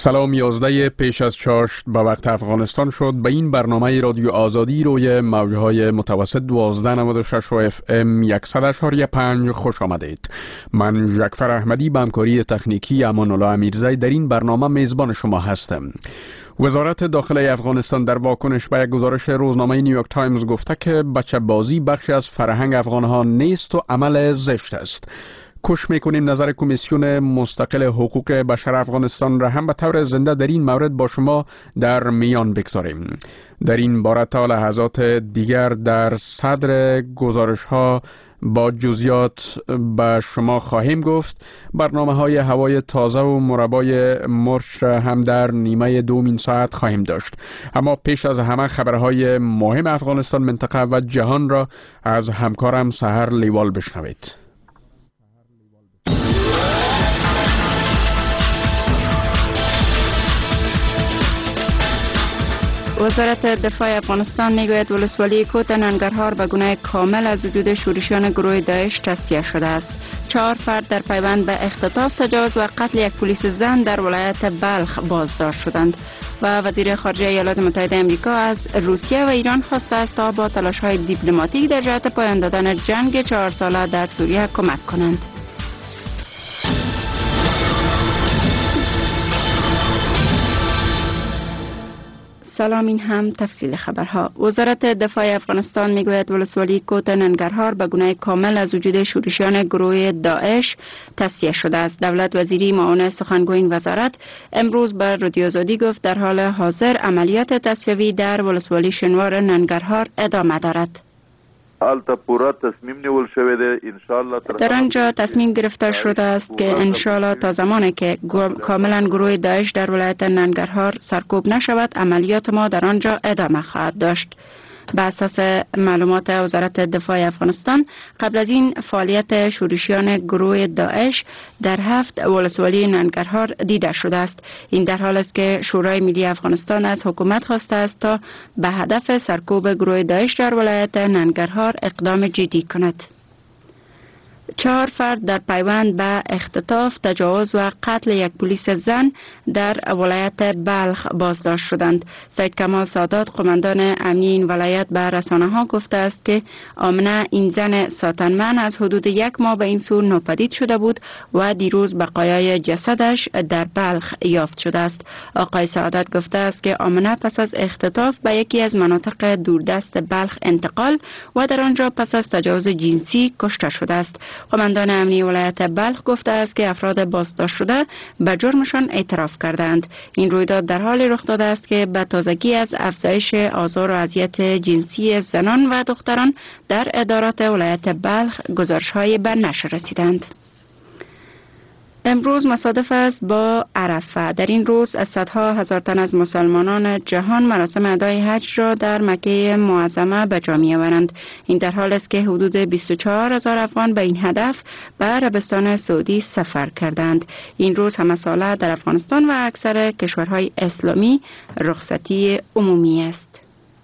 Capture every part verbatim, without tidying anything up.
سلام. یازده پیش از چاشت به وقت افغانستان شد. به این برنامه رادیو آزادی روی موجهای متوسط دوازده نود و شش و اف ام صد و پنج خوش آمدید. من ژکفر احمدی به همکاری تکنیکی امان الله امیرزی در این برنامه میزبان شما هستم. وزارت داخلی افغانستان در واکنش به یک گزارش روزنامه نیویورک تایمز گفته که بچه بازی بخشی از فرهنگ افغانها نیست و عمل زشت است. کوشش میکنیم نظر کمیسیون مستقل حقوق بشر افغانستان را هم به طور زنده در این مورد با شما در میان بگذاریم. در این باره تا لحظات دیگر در صدر گزارش ها با جزئیات به شما خواهیم گفت. برنامه های هوای تازه و مربای مرچ را هم در نیمه دومین ساعت خواهیم داشت. اما پیش از همه خبرهای مهم افغانستان، منطقه و جهان را از همکارم سحر لیوال بشنوید. وزارت دفاع افغانستان میگوید ولسوالی کوت ننگرهار به گونه کامل از وجود شورشیان گروه داعش تصفیه شده است. چهار فرد در پیوند به اختطاف، تجاوز و قتل یک پلیس زن در ولایت بلخ بازداشت شدند. و وزیر خارجه ایالات متحده آمریکا از روسیه و ایران خواسته است تا با تلاش‌های دیپلماتیک در جهت پایان دادن جنگ چهار ساله در سوریه کمک کنند. سلام، این هم تفصیل خبرها. وزارت دفاع افغانستان میگوید ولسوالی کوت ننگرهار به گونه کامل از وجود شورشیان گروه داعش تصفیه شده است. دولت وزیری معاون سخنگوی این وزارت امروز به رادیو آزادی گفت در حال حاضر عملیات تصفیوی در ولسوالی شنوار ننگرهار ادامه دارد. در آنجا تصمیم گرفته شده است که انشالله تا زمانی که کاملا گروه داعش در ولایت ننگرهار سرکوب نشود، عملیات ما در آنجا ادامه خواهد داشت. به اساس معلومات وزارت دفاع افغانستان، قبل از این فعالیت شورشیان گروه داعش در هفت ولسوالی ننگرهار دیده شده است. این در حال است که شورای ملی افغانستان از حکومت خواسته است تا به هدف سرکوب گروه داعش در ولایت ننگرهار اقدام جدی کند. چهار فرد در پیوند به اختطاف، تجاوز و قتل یک پلیس زن در ولایت بلخ بازداشت شدند. سید کمال سادات، قماندان امنی این ولایت، به رسانه ها گفته است که آمنه، این زن ساتنمن، از حدود یک ماه به این سو ناپدید شده بود و دیروز بقایای جسدش در بلخ یافت شده است. آقای سعادت گفته است که آمنه پس از اختطاف به یکی از مناطق دوردست بلخ انتقال و در آنجا پس از تجاوز جنسی کشته شده است. قماندان امنی ولایت بلخ گفته است که افراد بازداشت شده به جرمشان اعتراف کردند. این رویداد در حال رخ داده است که به تازگی از افزایش آزار و اذیت جنسی زنان و دختران در ادارات ولایت بلخ گزارش‌های به نشر رسیدند. امروز مصادف است با عرفه. در این روز از صدها هزار تن از مسلمانان جهان مراسم ادای حج را در مکه معظمه به جا می‌آورند. این در حال است که حدود بیست و چهار هزار افغان به این هدف به عربستان سعودی سفر کردند. این روز همه ساله در افغانستان و اکثر کشورهای اسلامی رخصتی عمومی است.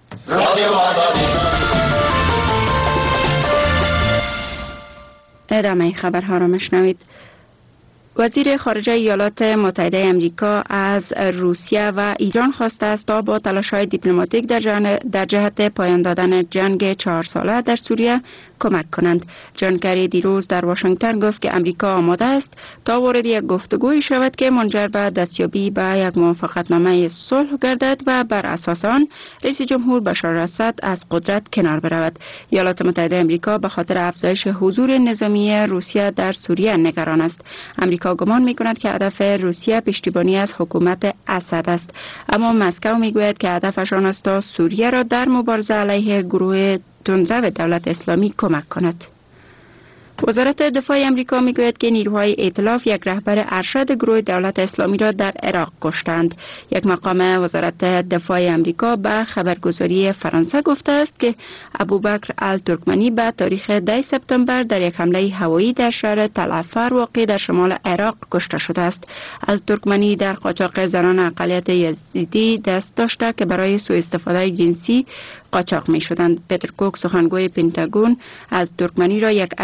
ادامه خبرها را میشنوید. وزیر خارجه ایالات متحده آمریکا از روسیه و ایران خواسته است تا با تلاش‌های دیپلماتیک در, در جهت پایان دادن جنگ چهار ساله در سوریه کمک کنند. جان کری دیروز در واشنگتن گفت که امریکا آماده است تا وارد یک گفتگوی شود که منجر به دستیابی به یک موافقتنامه صلح گردد و بر اساس آن رئیس جمهور بشار الاسد از قدرت کنار برود. ایالات متحده آمریکا به خاطر افزایش حضور نظامی روسیه در سوریه نگران است. امریکا گمان می‌کند که هدف روسیه پشتیبانی از حکومت اسد است، اما مسکو می‌گوید که هدفش آن است تا سوریه را در مبارزه علیه گروه تندرو دولت اسلامی کمک کند. وزارت دفاع آمریکا میگوید که نیروهای ائتلاف یک رهبر ارشد گروه دولت اسلامی را در عراق کشتند. یک مقام وزارت دفاع آمریکا به خبرگزاری فرانسه گفته است که ابوبکر الترکمنی به تاریخ ده سپتامبر در یک حمله هوایی در شهر تل افر واقع در شمال عراق کشته شده است. الترکمنی در قاچاق زنان اقلیت یزیدی دست داشته که برای سوء استفاده جنسی قاچاق می شدند. پتر کوک، سخنگوی پنتاگون، الترکمنی را یک امیر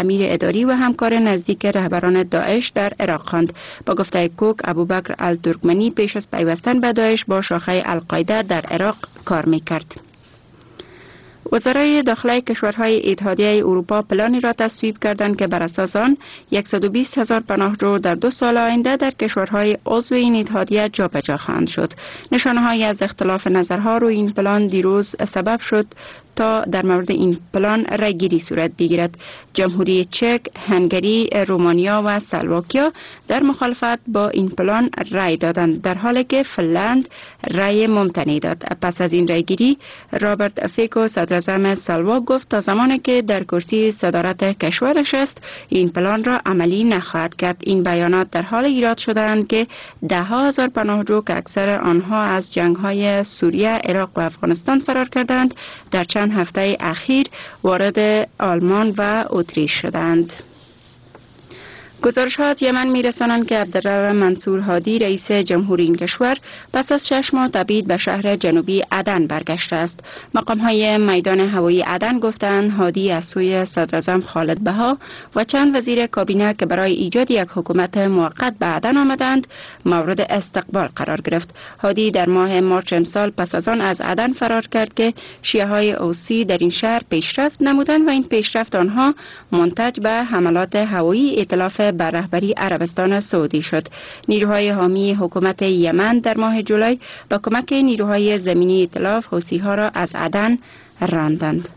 نگهداری و همکار نزدیک رهبران داعش در عراق خواند. با گفته کوک، ابوبکر الترکمنی پیش از پیوستن به داعش با شاخه القاعده در عراق کار میکرد. وزرای داخلی کشورهای اتحادیه اروپا پلانی را تصویب کردند که بر اساس آن صد و بیست هزار پناهجو در دو سال آینده در کشورهای عضو این اتحادیه جابجا خواهند شد. نشانه‌هایی از اختلاف نظرها روی این پلان دیروز سبب شد تا در مورد این پلان رأیگیری صورت بگیرد. جمهوری چک، هنگری، رومانیا و اسلواکیا در مخالفت با این پلان رأی دادند، در حالی که فنلند رأی ممتنع داد. پس از این رأیگیری، رابرت فیکو صدراعظم اسلواک گفت تا زمانی که در کرسی صدارت کشورش است این پلان را عملی نخواهد کرد. این بیانات در حال ایراد شدند که ده ها هزار پناهجو که اکثر آنها از جنگ‌های سوریه، عراق و افغانستان فرار کردند در چند هفته اخیر وارد آلمان و اتریش شدند. گزارش ها از یمن می رسانند که عبدالرب منصور هادی رئیس جمهوری این کشور پس از شش ماه تبعید به شهر جنوبی عدن برگشته است. مقام های میدان هوایی عدن گفتند هادی از سوی صدراعظم خالد بها و چند وزیر کابینه که برای ایجاد یک حکومت موقت به عدن آمدند مورد استقبال قرار گرفت. هادی در ماه مارچ امسال پس از آن از عدن فرار کرد که شیعه های اوسی در این شهر پیشرفت نمودند و این پیشرفت آنها منتج به حملات هوایی ائتلاف بر رهبری عربستان سعودی شد. نیروهای حامی حکومت یمن در ماه جولای با کمک نیروهای زمینی ائتلاف حوثی‌ها را از عدن راندند.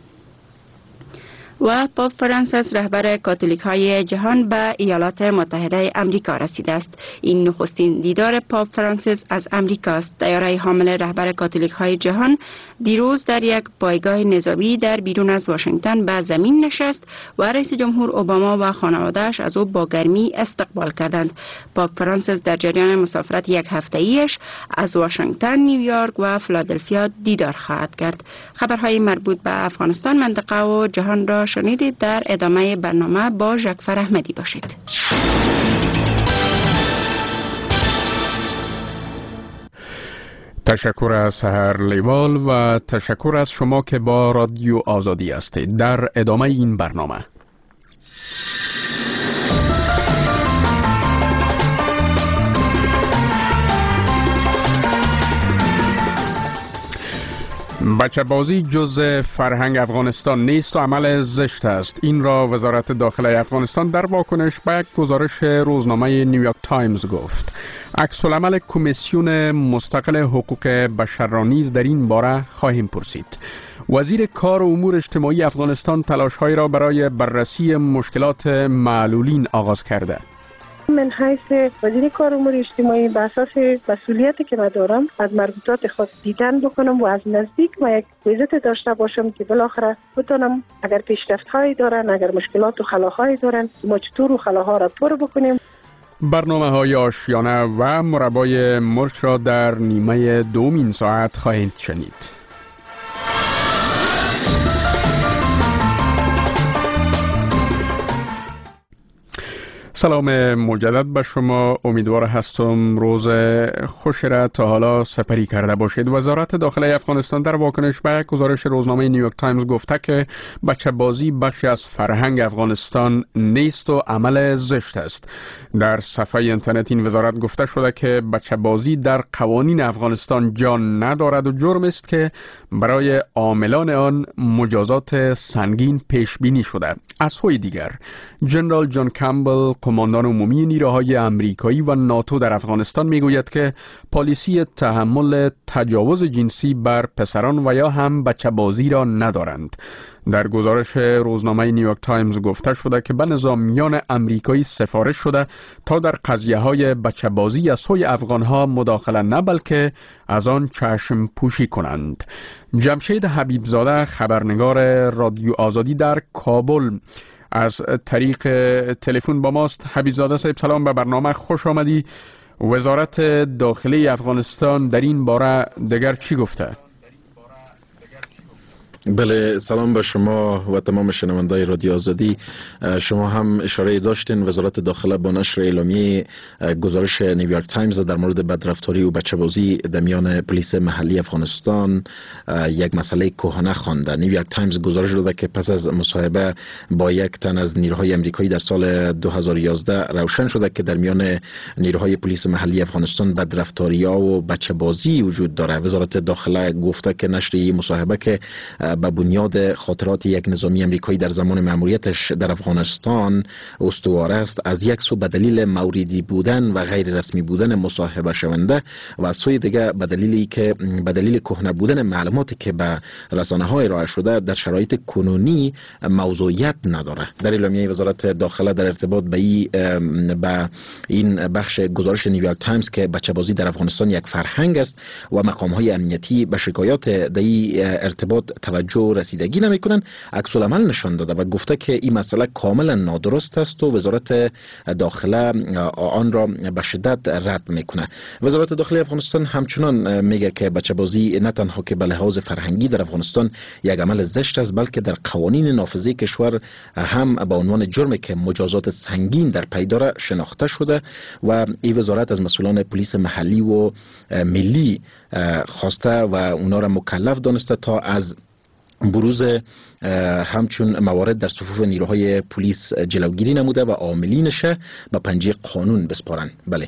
و پاپ فرانسیس رهبر کاتولیک های جهان به ایالات متحده امریکا رسیده است. این نخستین دیدار پاپ فرانسیس از امریکا است. طیاره حامل رهبر کاتولیک های جهان دیروز در یک پایگاه نظامی در بیرون از واشنگتن به زمین نشست و رئیس جمهور اوباما و خانواده‌اش از او با گرمی استقبال کردند. پاپ فرانسیس در جریان مسافرت یک هفته‌ایش از واشنگتن، نیویورک و فیلادلفیا دیدار خواهد کرد. خبرهای مربوط به افغانستان، منطقه و جهان را شنیدید. در ادامه برنامه با ژکفر احمدی باشید. تشکر از سحر لیوال و تشکر از شما که با رادیو آزادی هستید. در ادامه این برنامه بچه بازی جز فرهنگ افغانستان نیست و عمل زشت است. این را وزارت داخلی افغانستان در واکنش به یک گزارش روزنامه نیویورک تایمز گفت. عکس العمل کمیسیون مستقل حقوق بشر را نیز در این باره خواهیم پرسید. وزیر کار و امور اجتماعی افغانستان تلاش‌هایی را برای بررسی مشکلات معلولین آغاز کرده. من حیث وزیر کار و امور اجتماعی به اساس مسئولیتی که من دارم از مربوطات خود دیدن بکنم و از نزدیک ما یک ویزیت داشته باشم که بالاخره بتونم اگر پیشرفت‌هایی دارن، اگر مشکلات و خلاهایی دارن، ما چطور خلاها را پر بکنیم. برنامه های آشیانه و مربای مرچ را در نیمه دومین ساعت خواهید شنید. سلام مجدد به شما. امیدوار هستم روز خوشی را تا حالا سپری کرده باشید. وزارت داخلی افغانستان در واکنش به گزارش روزنامه نیویورک تایمز گفته که بچه بازی بخشی از فرهنگ افغانستان نیست و عمل زشت است. در صفحه اینترنت این وزارت گفته شده که بچه بازی در قوانین افغانستان جان ندارد و جرم است که برای عاملان آن مجازات سنگین پیش بینی شده. از سوی دیگر جنرال جان کامبل، کماندان عمومی نیروهای امریکایی و ناتو در افغانستان میگوید که پالیسی تحمل تجاوز جنسی بر پسران و یا هم بچه بازی را ندارند. در گزارش روزنامه نیویورک تایمز گفته شده که به نظامیان امریکایی سفارش شده تا در قضیه های بچه بازی از سوی افغانها مداخله نه بلکه از آن چشم پوشی کنند. جمشید حبیبزاده، خبرنگار رادیو آزادی در کابل، از طریق تلفن با ماست. حبیبزاده صاحب سلام، به برنامه خوش آمدی. وزارت داخلی افغانستان در این باره دیگر چی گفته؟ بله، سلام به شما و تمام شنوندای رادیو آزادی. شما هم اشاره داشتین وزارت داخله با نشر اعلامیه گزارش نیویورک تایمز در مورد بدرفتاری و بچه‌بازی در میان پلیس محلی افغانستان یک مسئله کهنه خوانده. نیویورک تایمز گزارش داده که پس از مصاحبه با یک تن از نیروهای آمریکایی در سال دو هزار و یازده روشن شده که در میان نیروهای پلیس محلی افغانستان بدرفتاری‌ها و بچه‌بازی وجود داره. وزارت داخله گفته که نشر این مصاحبه که به بنیاد خاطرات یک نظامی آمریکایی در زمان مأموریتش در افغانستان استوار است، از یک سو به دلیل موردی بودن و غیر رسمی بودن مصاحبه شونده و از سوی دیگر به دلیلی که به دلیل کهنه بودن معلوماتی که به رسانه‌های ارائه شده در شرایط کنونی موضوعیت نداره. در اعلامیه وزارت داخله در ارتباط به این به این بخش گزارش نیویورک تایمز که بچه‌بازی در افغانستان یک فرهنگ است و مقام‌های امنیتی به شکایات در این ارتباط توجه رسیدگی نمی‌کنند، عکس العمل نشان داده و گفته که این مسئله کاملا نادرست است و وزارت داخله آن را به شدت رد میکنه. وزارت داخله افغانستان همچنان میگه که بچه‌بازی نه تنها که به لحاظ فرهنگی در افغانستان یک عمل زشت است، بلکه در قوانین نافذه کشور هم به عنوان جرمی که مجازات سنگین در پی داره شناخته شده و این وزارت از مسئولان پلیس محلی و ملی خواسته و اونا را مکلف دانسته تا از بروز همچون موارد در صفوف نیروهای پلیس جلوگیری نموده و عاملینش به پنجه قانون بسپارند. بله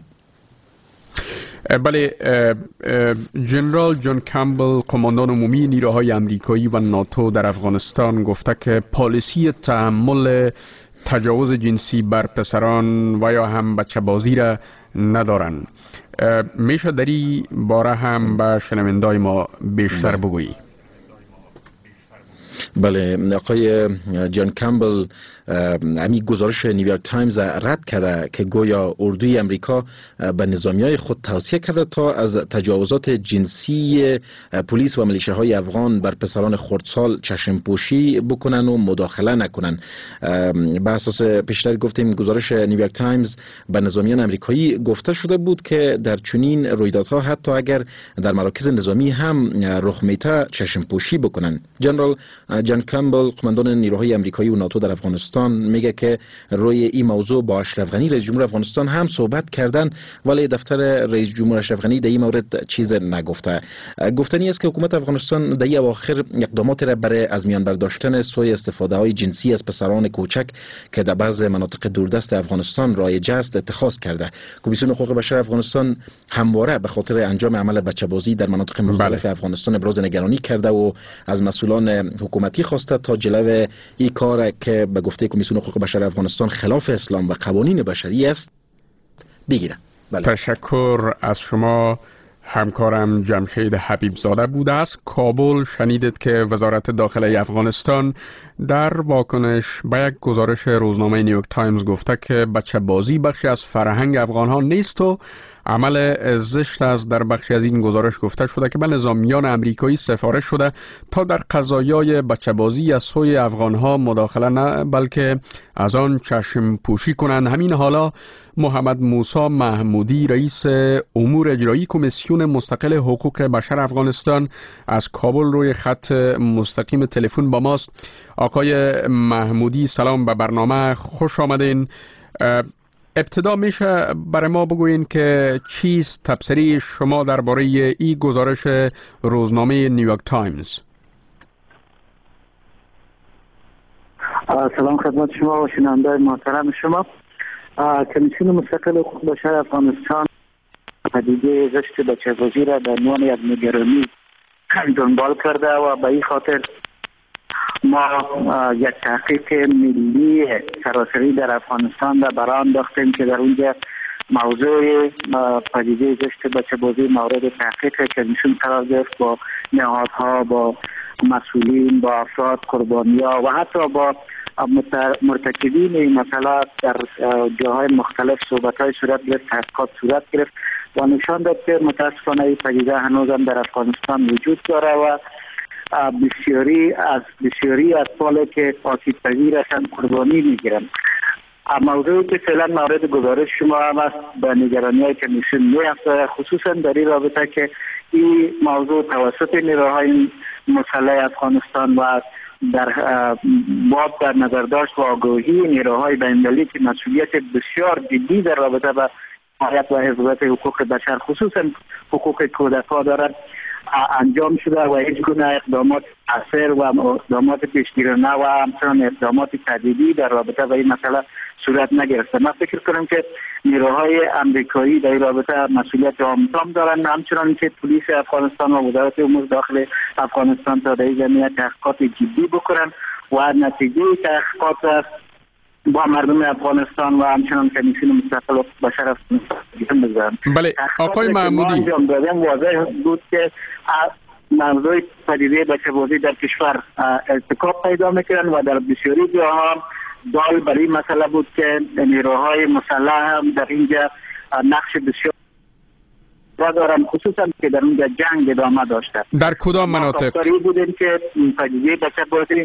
بله، جنرال جان کمبل قماندان عمومی نیروهای امریکایی و ناتو در افغانستان گفته که پالیسی تحمل تجاوز جنسی بر پسران و یا هم بچه بازی را ندارند. میشه در این باره هم به شنوندای ما بیشتر بگویی؟ بله، آقای جان کمبل امی گزارش نیویورک تایمز رد کرده که گویا اردوی امریکا به نظامیای خود توصیه کرده تا از تجاوزات جنسی پلیس و ملیشه‌های افغان بر پسران خردسال چشم پوشی بکنن و مداخله نکنن. به اساس پیشتر گفتیم گزارش نیویورک تایمز به نظامیان امریکایی گفته شده بود که در چنین رویدادها حتی اگر در مراکز نظامی هم رخ میته چشم پوشی بکنن. جنرال جان کمبل قماندان نیروهای امریکایی و ناتو در افغانستان میگه که روی این موضوع با اشرف غنی رئیس جمهور افغانستان هم صحبت کردن، ولی دفتر رئیس جمهور اشرف غنی در این مورد چیز نگفته. گفتنی است که حکومت افغانستان در این اواخر اقدامات را برای از میان برداشتن سوی استفاده های جنسی از پسران کوچک که در بعض مناطق دوردست افغانستان رایج است اتخاذ کرده. کمیسیون حقوق بشر افغانستان همواره به خاطر انجام عمل بچه‌بازی در مناطق مختلف بله. افغانستان ابراز نگرانی کرده و از مسئولان حکومتی خواسته تا جلو این کار که به گفته کمیسیون حقوق بشر افغانستان خلاف اسلام و قوانین بشری است بگیرن. بله. تشکر از شما. همکارم جمشید حبیب زاده بوده است. کابل شنیدید که وزارت داخله افغانستان در واکنش به یک گزارش روزنامه نیویورک تایمز گفته که بچه بازی بخشی از فرهنگ افغان ها نیست و عمل زشت است. در بخشی از این گزارش گفته شده که به نظامیان امریکایی سفارش شده تا در قضایای بچه بازی از سوی افغان ها مداخله نه بلکه از آن چشم پوشی کنند. همین حالا محمد موسی محمودی رئیس امور اجرایی کمیسیون مستقل حقوق بشر افغانستان از کابل روی خط مستقیم تلفن با ماست. آقای محمودی سلام به برنامه، خوش آمدین. ابتدا میشه برای ما بگوین که چیست تبصره شما درباره این گزارش روزنامه نیویورک تایمز؟ سلام خدمت شما و شنونده محترم شما. کمیسیون مستقل حقوق بشر افغانستان پدیده زشت بچه‌بازی را در عنوان یک نگرانی دنبال کرده و به این خاطر ما یک تحقیق ملی سراسری در افغانستان را برای انداختیم که در اونجا موضوع پدیده زشت بچه‌بازی مورد تحقیق کمیسیون قرار گرفت، با نهادها، با مسئولین، با افراد قربانی‌ها و حتی با مرتکبین این مسئله در جاهای مختلف صحبت‌های صورت گرفت، تحقیقات صورت گرفت و نشان داد که متاسفانه این پدیده هنوز هم در افغانستان وجود داره و بسیاری از بسیاری از اطفال که آسیب پذیر هستند قربانی میگیرند. موضوعی که فعلا مورد گزارش شما هم است به نگرانی‌های کمیسیون می‌افزاید، خصوصا در این رابطه که این موضوع توسط نیروهای مسلح افغانستان و در باب در نظر داشت و آگاهی نیروهای بین‌المللی که مسئولیت بسیار جدی در رابطه با حمایت و حفظ حقوق بشر خصوصا حقوق کودکان دارد انجام شده و هیچ گونه اقدامات اثر و اقدامات پیشگیرانه و همچنان اقدامات تهدیدی در رابطه با این مسئله صورت نگرفته. من فکر کنم که نیروهای امریکایی در این رابطه مسئولیت عام دارند، همچنان که پلیس افغانستان و وزارت امور داخل افغانستان تا در این زمینه تحقیقات جدی بکنند و نتیجه تحقیقات با مردم افغانستان و همچنان کمیسیون مستقل بشر افغانستان بزنند. بله آقای محمودی، انجام دادن واضح بود که موضوع پدیده بچه‌بازی در کشور ارتکاب پیدا میکنن و در بسیاری جاها دال بر این مسئله بود که نیروهای مسلح هم در اینجا نقش بسیار دارن، خصوصا که در اونجا جنگ ادامه داشته. در کدام مناطق؟ ما بودیم که پدیده بچه‌بازی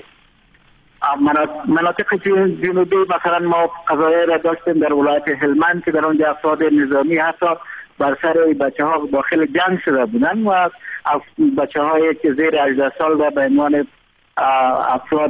مناطق جنوبی مثلا ما قضایه را داشتیم در ولایت هلمند که در اونجا افراد نظامی حتی بر سر بچه ها داخل جنگ شده بودن و بچه هایی که زیر هجده سال و به عنوان افراد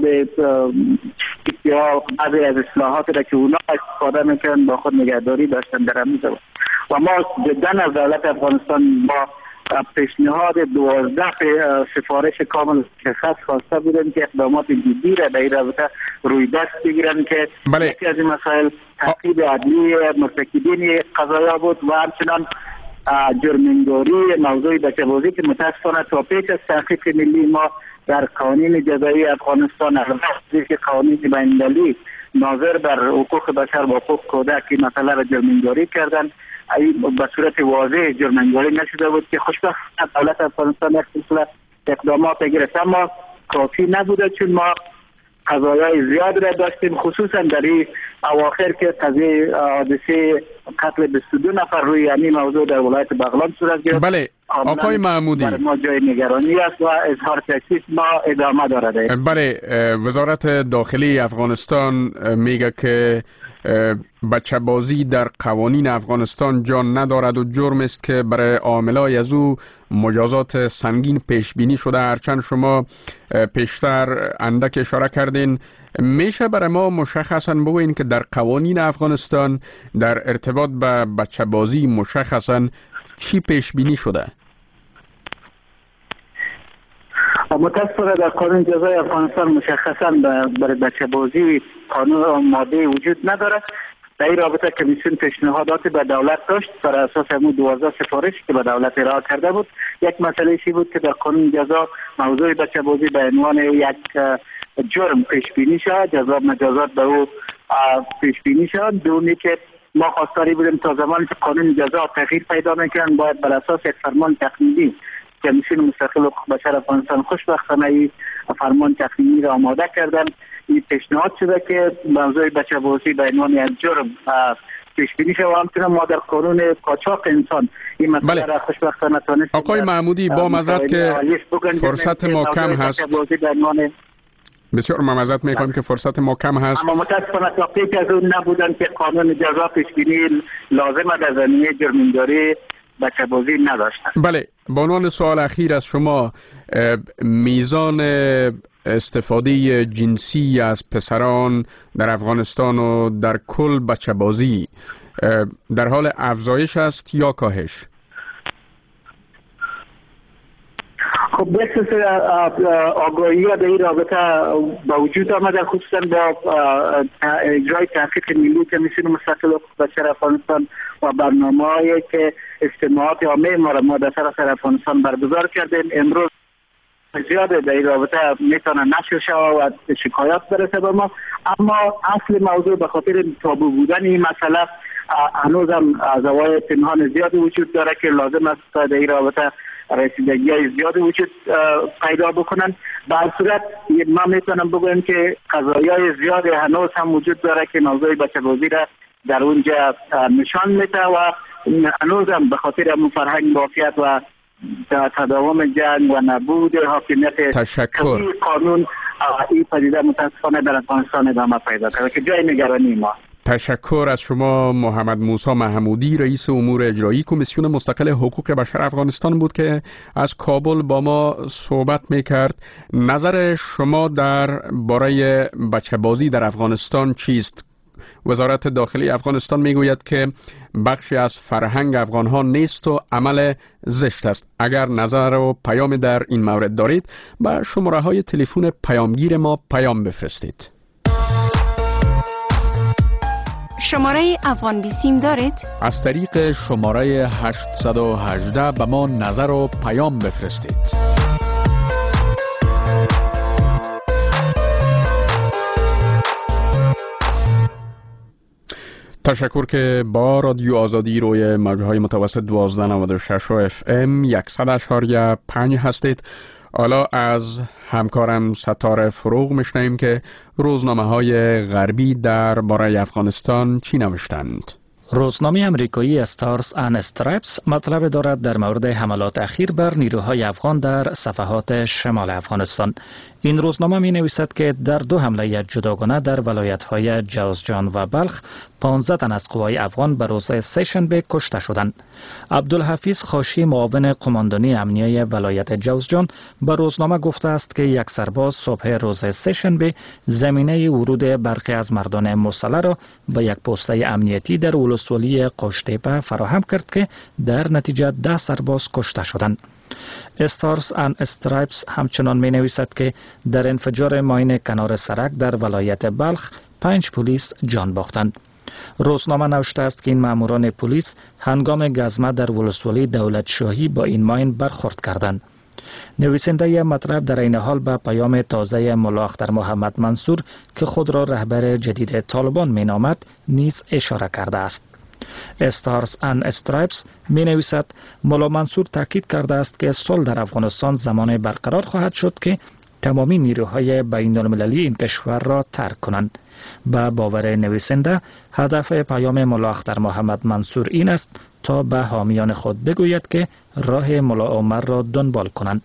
یا بعضی از اصلاحات را که اونا استفاده میکنن با خود نگهداری داشتن در همین زمان. و ما جدا از دولت افغانستان با پیشنهاد دوازده سفارش کامل شخص خواسته بودن که اقدامات جدی را در این رابطه روی دست بگیرن که بله. یکی از این مسائل تعقیب عدلی مرتکبین قضایا بود و همچنان جرم‌نگاری موضوع بچه‌بازی که متاسفانه تا پیش از تحقیق ملی ما در قوانین جزایی افغانستان البته که قوانین بین‌المللی ناظر بر حقوق بشر و حقوق کودک این مسئله را جرم‌نگاری کردن، این به صورت واضح جرم‌نگاری نشده بود که خوشبختانه دولت افغانستان اقدامات گرفت، اما کافی نبوده چون ما قضایای زیاد را داشتیم، خصوصا در این اواخر که قضیه حادثه قتل بیست و دو نفر روی همین موضوع در ولایت بغلان صورت گرفت. بله آقای محمودی، برای ما جای نگرانی است و اظهار تشویش ما ادامه دارد. بله وزارت داخلی افغانستان میگه که بچه بازی در قوانین افغانستان جان ندارد و جرم است که برای عاملای از او مجازات سنگین پیش بینی شده. هرچند شما پیشتر اندک اشاره کردین، میشه برای ما مشخصا بگوین که در قوانین افغانستان در ارتباط به بچه بازی مشخصا چی پیش بینی شده؟ متاسفانه در قانون جزای افغانستان مشخصا برای بچه بازی قانون ماده وجود ندارد. در این رابطه کمیسیون پیشنهادات به دولت داشت بر اساس همون دوازده سفارش که به دولت ارائه کرده بود. یک مسئله چی بود که در قانون جزا موضوع بچه بازی به عنوان یک جرم پیش بینی شد، جزا مجازات به او پیش بینی شد. دومی که ما خواستاری بودیم تا زمانی که قانون جزا تغییر پیدا میکنن باید بر اساس یک فرمان تقنینی کمیسیون مستقل حقوق بشر افغانستان خوشبختانه این فرمان تقنینی را آماده کردن. این پیشنهاد شده که موضوع بچه بازی به عنوان یک جرم پیش بینی شود و همچنین ما در قانون قاچاق انسان این مسئله بله. را خوشبختانه تونستیم. آقای محمودی با معذرت که فرصت ما کم هست، بسیار معذرت میخوایم که فرصت ما کم هست، اما متاسفانه تا پیش از اون نبودن که قانون جزا پیش بینی لازمه در زمینه جرم‌نگاری بچه بازی نداشتن. بله، به عنوان سوال اخیر از شما، میزان استفاده جنسی از پسران در افغانستان و در کل بچه بازی در حال افزایش است یا کاهش؟ خب بسیار آگاهی ها در این رابطه با وجود آمده، خصوصا با اجرای تحقیق ملی کمیسیون مستقل حقوق بشر افغانستان و برنامه‌هایی که اجتماعات عامه ما را ما در سراسر افغانستان برگزار کردیم. امروز زیاده در این رابطه میتونه نشر شود و شکایات برسه به ما، اما اصل موضوع به خاطر تابو بودن این مسئله هنوز هم زوایای پنهان زیادی وجود داره که لازم است در این رابطه رسیدگی های زیادی وجود پیدا بکنن. به هر صورت ما میتونم بگویم که قضایی های زیادی هنوز هم وجود داره که موضوع بچه بازی را در اونجا نشان میده و هنوز هم به خاطر همون فرهنگ بافیت و تداوم جنگ و نبود حاکمیت تشکر قانون این پدیده متاسفانه در افغانستان ادامه پیدا کرده که جای نگرانی ما. تشکر از شما. محمد موسی محمودی، رئیس امور اجرایی کمیسیون مستقل حقوق بشر افغانستان بود که از کابل با ما صحبت میکرد. نظر شما در باره بچه بازی در افغانستان چیست؟ وزارت داخلی افغانستان میگوید که بخشی از فرهنگ افغانها نیست و عمل زشت است. اگر نظر و پیام در این مورد دارید با شماره های تلفن پیامگیر ما پیام بفرستید. شماره افغان بیسیم دارید؟ از طریق شماره هشت یک هشت به ما نظر و پیام بفرستید. تشکر که با رادیو آزادی روی موجهای متوسط دوازده نود و شش و اف ام صد اشاریه پنج هستید. حالا از همکارم ستاره فروغ میشنیم که روزنامه های غربی در باره افغانستان چی نوشتند. روزنامه امریکایی استارز اند استرایپس مطلب دارد در مورد حملات اخیر بر نیروهای افغان در صفحات شمال افغانستان. این روزنامه می نویسد که در دو حمله جداگانه در ولایت‌های جوزجان و بلخ پانزده تن از قوای افغان به روز سه‌شنبه کشته شدند. عبدالحفیظ خاشی، معاون قماندانی امنیه ولایت جوزجان، به روزنامه گفته است که یک سرباز صبح روز سه‌شنبه زمینه ورود برخی از مردان مسلح را به یک پست امنیتی در ولسوالی قوشتیپه فراهم کرد که در نتیجه ده سرباز کشته شدند. استارز اند استرایپس همچنان می نویسد که در انفجار ماین کنار سرک در ولایت بلخ پنج پلیس جان باختند. روزنامه نوشته است که این ماموران پلیس هنگام گزمه در ولسوالی دولت شاهی با این ماین برخورد کردند. نویسنده مطلب در این حال به پیام تازه ملا اختر محمد منصور که خود را رهبر جدید طالبان می نامد نیز اشاره کرده است. استارز اند استرایپس می نویسد ملا منصور تاکید کرده است که صلح در افغانستان زمان برقرار خواهد شد که تمامی نیروهای بین المللی این کشور را ترک کنند. با باور نویسنده هدف پیام ملا اختر محمد منصور این است تا به حامیان خود بگوید که راه ملا عمر را دنبال کنند.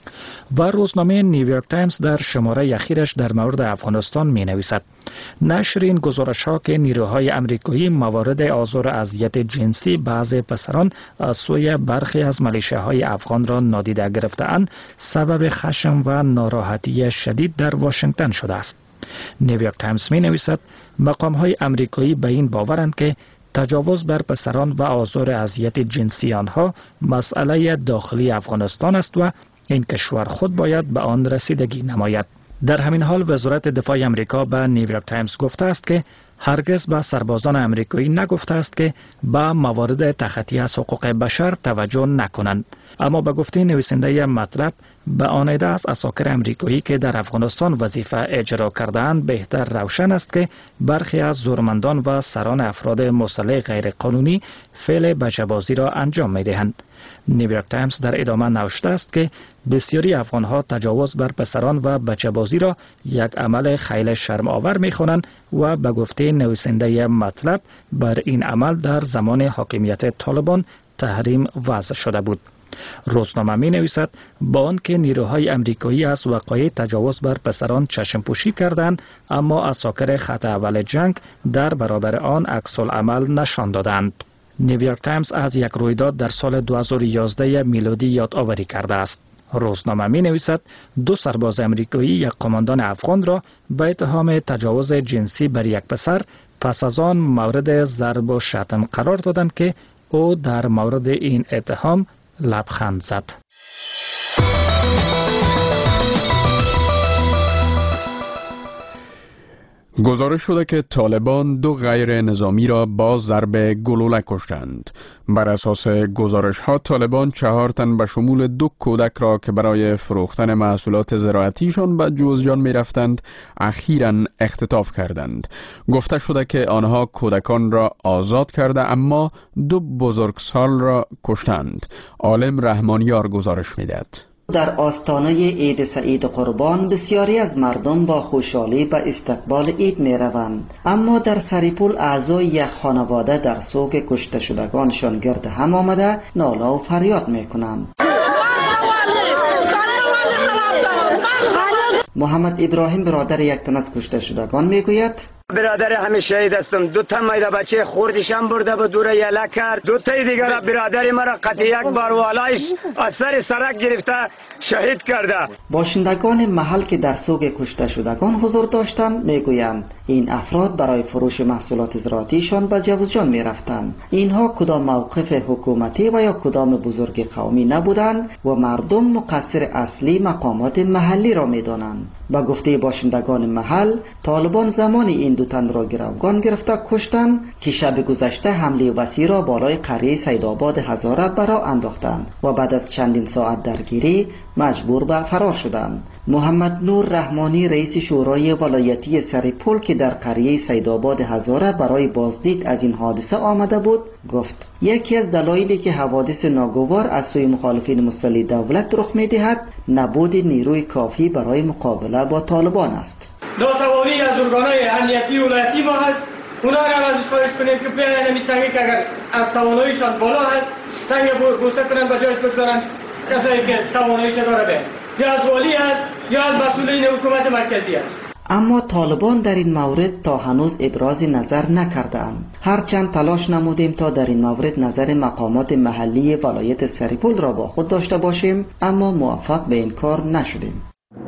و روزنامه نیویورک تایمز در شماره اخیرش در مورد افغانستان می نویسد نشر این گزارش ها که نیروهای امریکایی موارد آزار و اذیت جنسی بعض پسران از سوی برخی از ملیشه‌های افغان را نادیده گرفته‌اند سبب خشم و ناراحتی شدید در واشنگتن شده است. نیویورک تایمز می نویسد مقام های امریکایی به این باورند که تجاوز بر پسران و آزار و اذیت جنسی آنها مسئله داخلی افغانستان است و این کشور خود باید به آن رسیدگی نماید. در همین حال وزارت دفاع امریکا به نیویورک تایمز گفته است که هرگز به سربازان امریکایی نگفته است که به موارد تخطی از حقوق بشر توجه نکنند، اما به گفته نویسنده مطلب به آن عده از عساکر امریکایی که در افغانستان وظیفه اجرا کرده‌اند بهتر روشن است که برخی از زورمندان و سران افراد مسلح غیر قانونی فعل بچه‌بازی را انجام می‌دهند. نیویورک تایمز در ادامه نوشته است که بسیاری افغانها تجاوز بر پسران و بچه‌بازی را یک عمل خیلی شرم آور می‌خوانند و به گفته نویسنده مطلب بر این عمل در زمان حاکمیت طالبان تحریم وضع شده بود. روزنامه می نویسد با آنکه نیروهای امریکایی از وقایع تجاوز بر پسران چشم پوشی کردند، اما عساکر خط اول جنگ در برابر آن عکس العمل نشان دادند. نیویورک تایمز از یک رویداد در سال دو هزار و یازده میلادی یادآوری کرده است. روزنامه می نویسد دو سرباز امریکایی یک قماندان افغان را به اتهام تجاوز جنسی بر یک پسر پس از آن مورد ضرب و شتم قرار دادند که او در مورد این اتهام لبخند زد. گزارش شده که طالبان دو غیر نظامی را با ضرب گلوله کشتند. بر اساس گزارش ها طالبان چهار تن به شمول دو کودک را که برای فروختن محصولات زراعتیشان به جوزجان می رفتند اخیراً اختطاف کردند. گفته شده که آنها کودکان را آزاد کرده اما دو بزرگسال را کشتند. عالم رحمانیار گزارش می دهد. در آستانه عید سعید قربان بسیاری از مردم با خوشحالی به استقبال عید می روند، اما در سریپول اعضای یک خانواده در سوگ کشته شدگانشان گرد هم آمده ناله و فریاد می کنند. محمد ابراهیم برادر یک تن از کشته شدگان می گوید برادر همه شهید هستم. دو تا مایده بچه خوردشم برده به دور یله کرد. دو تا دیگر برادر مرا قطع یک بار والایش از سر سرک گرفته شهید کرده. باشندگان محل که در سوگ کشته شدگان حضور داشتند میگویند این افراد برای فروش محصولات زراعتیشان به جوزجان میرفتند. اینها کدام موقف حکومتی و یا کدام بزرگ قومی نبودند و مردم مقصر اصلی مقامات محلی را میدانند. با گفته باشندگان محل، طالبان زمانی این دو تن را گروگان گرفته کشتند که شب گذشته حمله وسیع را بالای قریه سیدآباد هزاره برا انداختند و بعد از چندین ساعت درگیری مجبور به فرار شدند. محمد نور رحمانی رئیس شورای ولایتی سرپل که در قریه سیدآباد هزاره برای بازدید از این حادثه آمده بود گفت یکی از دلایلی که حوادث ناگوار از سوی مخالفین مسلح دولت رخ می‌دهد نبود نیروی کافی برای مقابله با طالبان است. ناتوانی از ارگان‌های امنیتی ولایتی ما هست. اونا را هم ازش خواهش کنیم که بیاین نمی‌سنگی که اگر از تواناییشان بالا هست سنگ بوسه کنن به جایش بگذارن کسایی که تواناییش داره به یا از والی هست یا از مسئولین حکومت مرکزی است. اما طالبان در این مورد تا هنوز ابراز نظر نکردند. هرچند تلاش نمودیم تا در این مورد نظر مقامات محلی ولایت سرپل را با خود داشته باشیم اما موفق به این کار نشدیم.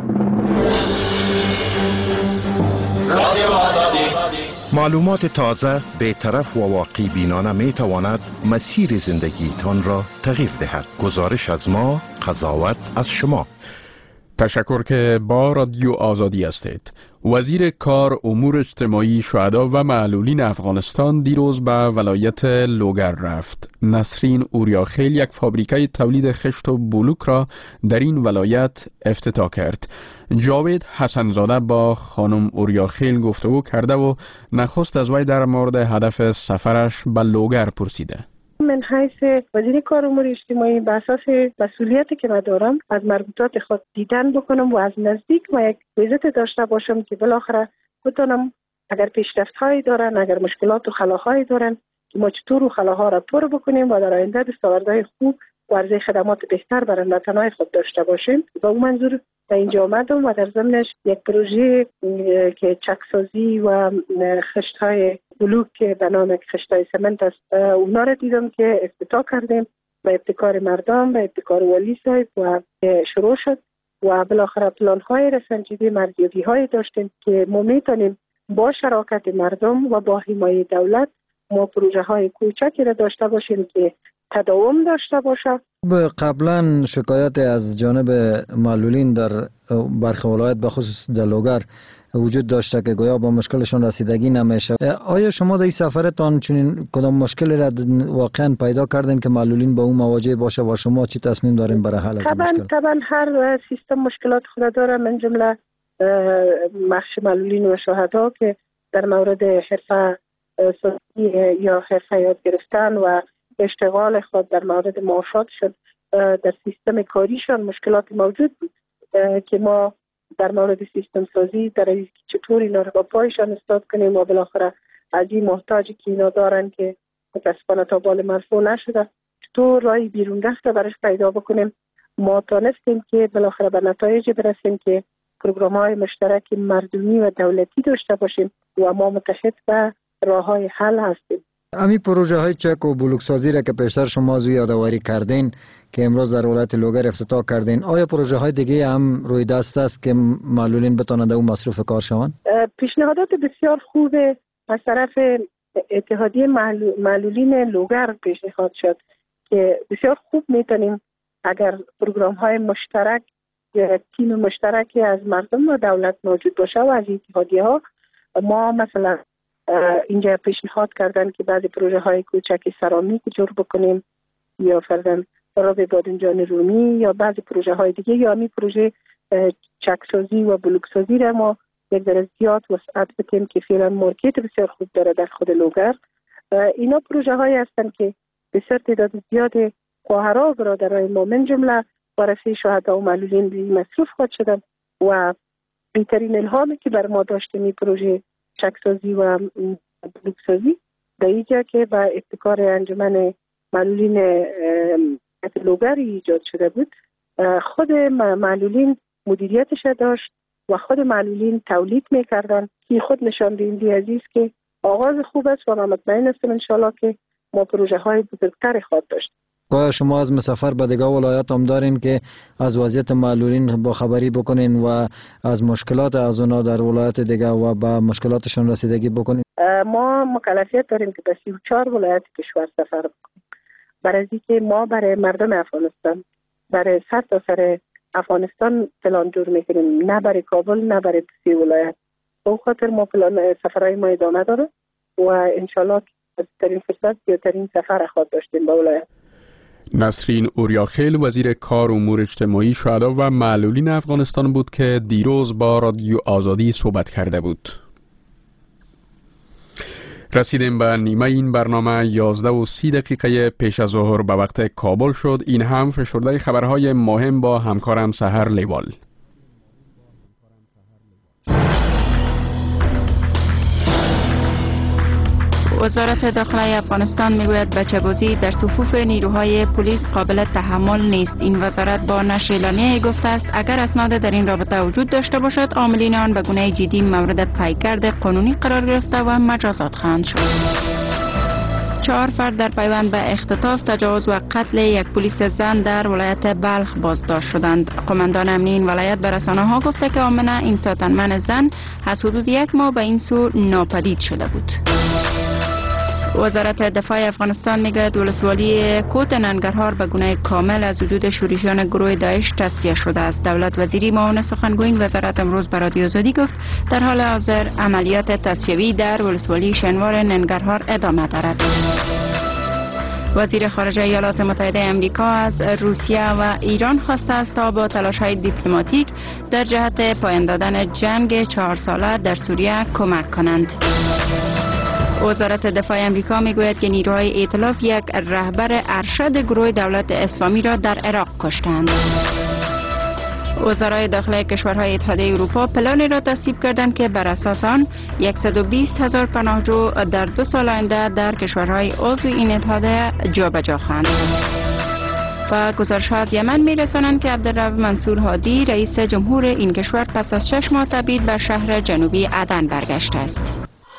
معلومات تازه بی‌طرف و واقعی بینانه می تواند مسیر زندگیتان را تغییر دهد. گزارش از ما، قضاوت از شما. تشکر که با رادیو آزادی هستید. وزیر کار، امور اجتماعی، شهدا و معلولین افغانستان دیروز به ولایت لوگر رفت. نسرین اوریاخیل یک فابریکه تولید خشت و بلوک را در این ولایت افتتاح کرد. جاوید حسنزاده با خانم اوریاخیل گفتگو کرده و نخست از وی در مورد هدف سفرش به لوگر پرسیده. من حیث وزیر کار امور اجتماعی به اساس مسئولیتی که من دارم از مربوطات خود دیدن بکنم و از نزدیک و یک ویزیت داشته باشم که بالاخره بتونم اگر پیشرفت هایی دارن، اگر مشکلات و خلاهایی دارن که ما چطور و خلاها را پر بکنیم و در آینده دستاوردهای خوب و عرضه خدمات بهتر برای وطنهای خود داشته باشیم. با اون منظور به اینجا آمدم و در ضمنش یک پروژه که چکسازی و خشت‌های بلوک به نام خشت‌های سمنت است اونا را دیدم که افتتاح کردیم به ابتکار مردم، به ابتکار والی صاحب و شروع شد و بالاخره پلان‌های رسانجیدی مرزیابی‌های داشتیم که ما میتونیم با شراکت مردم و با حمایت دولت ما پروژه‌های کوچکی را داشته باشیم که تداوم داشته باشه. قبلا شکایت از جانب معلولین در برخی ولایت به خصوص در لوگر وجود داشته که گویا با مشکلشون رسیدگی نمیشه. آیا شما در این سفرتان چنین کدام مشکلی را واقعا پیدا کردین که معلولین با اون مواجه باشه و شما چی تصمیم دارین برای حل از این مشکل؟ طبعا هر سیستم مشکلات خود داره، من جمله بخش معلولین و شهدا که در مورد حرفه سازی یا حرفه یاد گرفتن و اشتغال خود در مورد معاشات شد در سیستم کاریشان مشکلات موجود بود که ما در مورد سیستم سازی در این چطور اینا رو با پایشان استاد کنیم و بالاخره از این محتاجی که اینا دارن که متاسفانه تا بال مرفوع نشده چطور راهی بیرون رفته برش پیدا بکنیم. ما تانستیم که بالاخره به نتایج برسیم که پروگرام های مشترک مردمی و دولتی داشته باشیم و ما متحد به راه های حل هستیم. امی پروژه های چک و بلوک سازی را که پیشتر شما از یادآوری کردین که امروز در ولایت لوگر افتتاح کردین، آیا پروژه های دیگه هم روی دست است که معلولین بتوانند اون مصروف کار شوند؟ پیشنهادات بسیار خوب از طرف اتحادیه معلولین لوگر پیشنهاد شد که بسیار خوب میتونیم اگر پروگرام های مشترک یا تیم مشترکی از مردم و دولت موجود باشه و از اتحادیه ها، ما مثلا اینجا پیشنهاد کردن که بعضی پروژه های کوچک سرامیک جور بکنیم یا فرضاً راب بادنجان رومی یا بعضی پروژه های دیگه یا می پروژه چکسازی و بلوکسازی را ما یک ذره زیاد وسعت بدیم که فعلا مارکت بسیار خوب داره در خود لوگر. اینا پروژه هایی هستن که بسیار تعداد زیاد خواهرها و برادرای ما من جمله وارثه شهدا و معلولین به مصروف خود شدن و بهترین الهامی که بر ما داشتیم این پروژه چکسازی و بلوکسازی در اینجا که با ابتکار انجمن معلولین لوگر ایجاد شده بود. خود معلولین مدیریتش داشت و خود معلولین تولید میکردن این خود نشان دهنده عزیز که آغاز خوب است و من مطمئن هستم انشالله که ما پروژه های بزرگتر خواهد داشت. آیا شما از مسافر به دیگه ولایات هم دارین که از وضعیت معلولین با خبری بکنین و از مشکلات از اونا در ولایات دیگه و با مشکلاتشون رسیدگی بکنین؟ ما مکلفیت داریم که به سی و چهار ولایت کشور سفر بکنیم، برای اینکه ما برای مردم افغانستان، برای سر تا سر افغانستان پلان جور میکنیم، نه برای کابل نه برای سی ولایت. به خاطر ما پلان سفرهای ما ادامه داره و انشالله ترین فرصت یا ترین سفر خواهد داشتیم به ولایت. نسرین اوریاخیل وزیر کار امور اجتماعی شهدا و معلولین افغانستان بود که دیروز با رادیو آزادی صحبت کرده بود. رسیدیم به نیمه این برنامه. یازده و سی دقیقه پیش از ظهر به وقت کابل شد. این هم فشرده خبرهای مهم با همکارم سحر لیوال. وزارت داخلی افغانستان میگوید بچه‌بازی در صفوف نیروهای پلیس قابل تحمل نیست. این وزارت با نشر اعلامیه گفته است اگر اسناد در این رابطه وجود داشته باشد عاملین آن به گونه جدی مورد پیگرد قانونی قرار گرفته و مجازات خواهند شد. چهار فرد در پیوند به اختطاف، تجاوز و قتل یک پلیس زن در ولایت بلخ بازداشت شدند. قماندان امنی این ولایت به رسانه‌ها گفته که آمنه این ساتنمن زن از حدود یک ماه به این سو ناپدید شده بود. وزارت دفاع افغانستان میگوید ولسوالی کوت ننگرهار به گونه کامل از وجود شورشیان گروه داعش تصفیه شده است. دولت وزیری معاون سخنگوی وزارت امروز به رادیو آزادی گفت در حال حاضر عملیات تصفیوی در ولسوالی شنوار ننگرهار ادامه دارد. وزیر خارجه ایالات متحده آمریکا از روسیه و ایران خواسته است تا با تلاش‌های دیپلماتیک در جهت پایان دادن جنگ چهار ساله در سوریه کمک کنند. وزارت دفاع آمریکا میگوید که نیروهای ائتلاف یک رهبر ارشد گروه دولت اسلامی را در عراق کشتند. وزرای داخلی کشورهای اتحادیه اروپا پلانی را تصویب کردند که بر اساس آن صد و بیست هزار پناهجو در دو سال آینده در کشورهای عضو این اتحادیه جابجا خواهند. و گزارش ها از یمن می رسانند که عبدالرب منصور هادی رئیس جمهور این کشور پس از شش ماه تبعید به شهر جنوبی عدن برگشته است.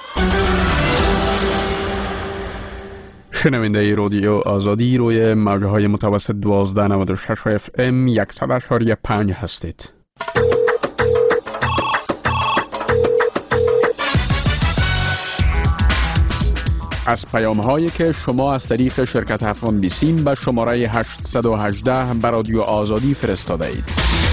شنونده رادیو آزادی روی موجه های متوسط دوازده نود و شش اف ام صد و شش و پنج هستید. از پیام هایی که شما از طریق شرکت افغان بیسیم به شماره هشتصد و هجده به رادیو آزادی فرستاده اید.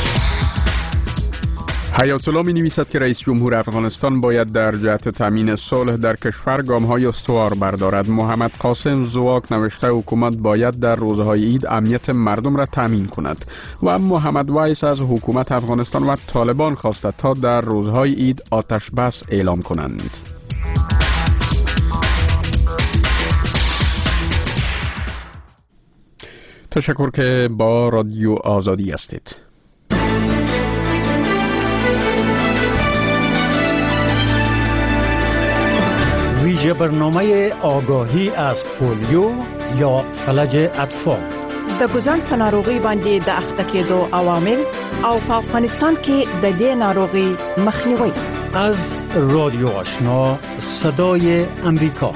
حیات الله می نویسد که رئیس جمهور افغانستان باید در جهت تامین صلح در کشور گام‌های استوار بردارد. محمد قاسم زواک نوشته حکومت باید در روزهای عید امنیت مردم را تامین کند و محمد وایس از حکومت افغانستان و طالبان خواسته تا در روزهای عید آتش بس اعلام کنند. تشکر که با رادیو آزادی هستید. ویژه برنامه آگاهی از پولیو یا فلج اطفال د ګوزن په ناروغي باندې د اخته کېدو عوامل او په افغانستان کې د دې ناروغي مخنیوي. از رادیو آشنا صدای امریکا.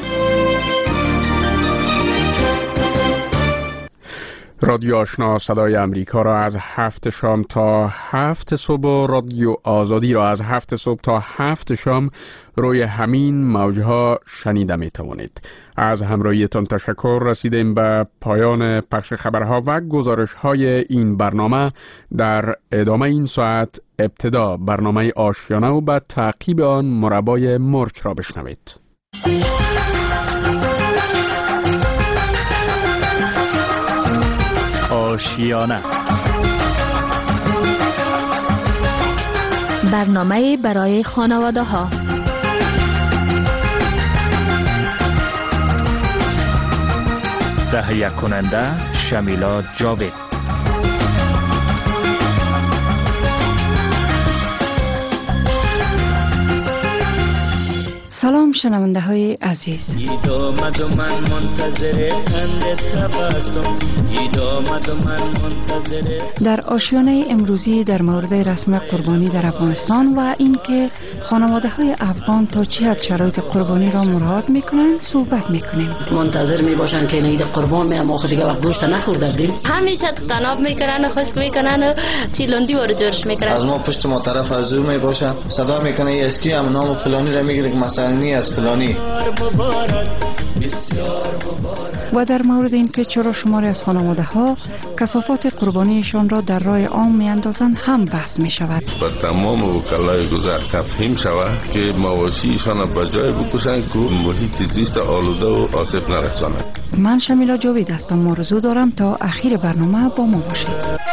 رادیو آشنا صدای امریکا را از هفت شام تا هفت صبح و رادیو آزادی را از هفت صبح تا هفت شام روی همین موجها شنیده می توانید. از همراهیتان تشکر. رسیدیم به پایان پخش خبرها و گزارش های این برنامه. در ادامه این ساعت ابتدا برنامه آشیانه و بعد تعقیب آن مربای مرچ را بشنوید. آشیانه، برنامه برای خانواده ها. تهیه کننده شمیلا جاوید. سلام شنونده های عزیز. در آشیانه امروزی در مورد رسم قربانی در افغانستان و اینکه خانواده های افغان تا چه حد شرایط قربانی را مراعات میکنند صحبت میکنیم. منتظر می باشن که عید قربان می ما دیگه وقت گوشت نخورده بودیم. همیشه تناب میکنن و خشک میکنن و چیلوندی وارد جورش میکنن. از ما پشت ما طرف ارزو می باشه صدا میکنه اسکی هم نام فلانی را میگیره که مثلا نی از فلانی. و در مورد اینکه چرا شماری از خانواده ها کثافات قربانیشان را در راه عام می اندازند هم بحث می شود. با تمام وکلای گذر تفهیم شود که مواشیشان را به جای بکشند که محیط زیست آلوده و آسیب نرساند. من شمیلا جاوید هستم. موضوع دارم تا اخیر برنامه با ما باشید.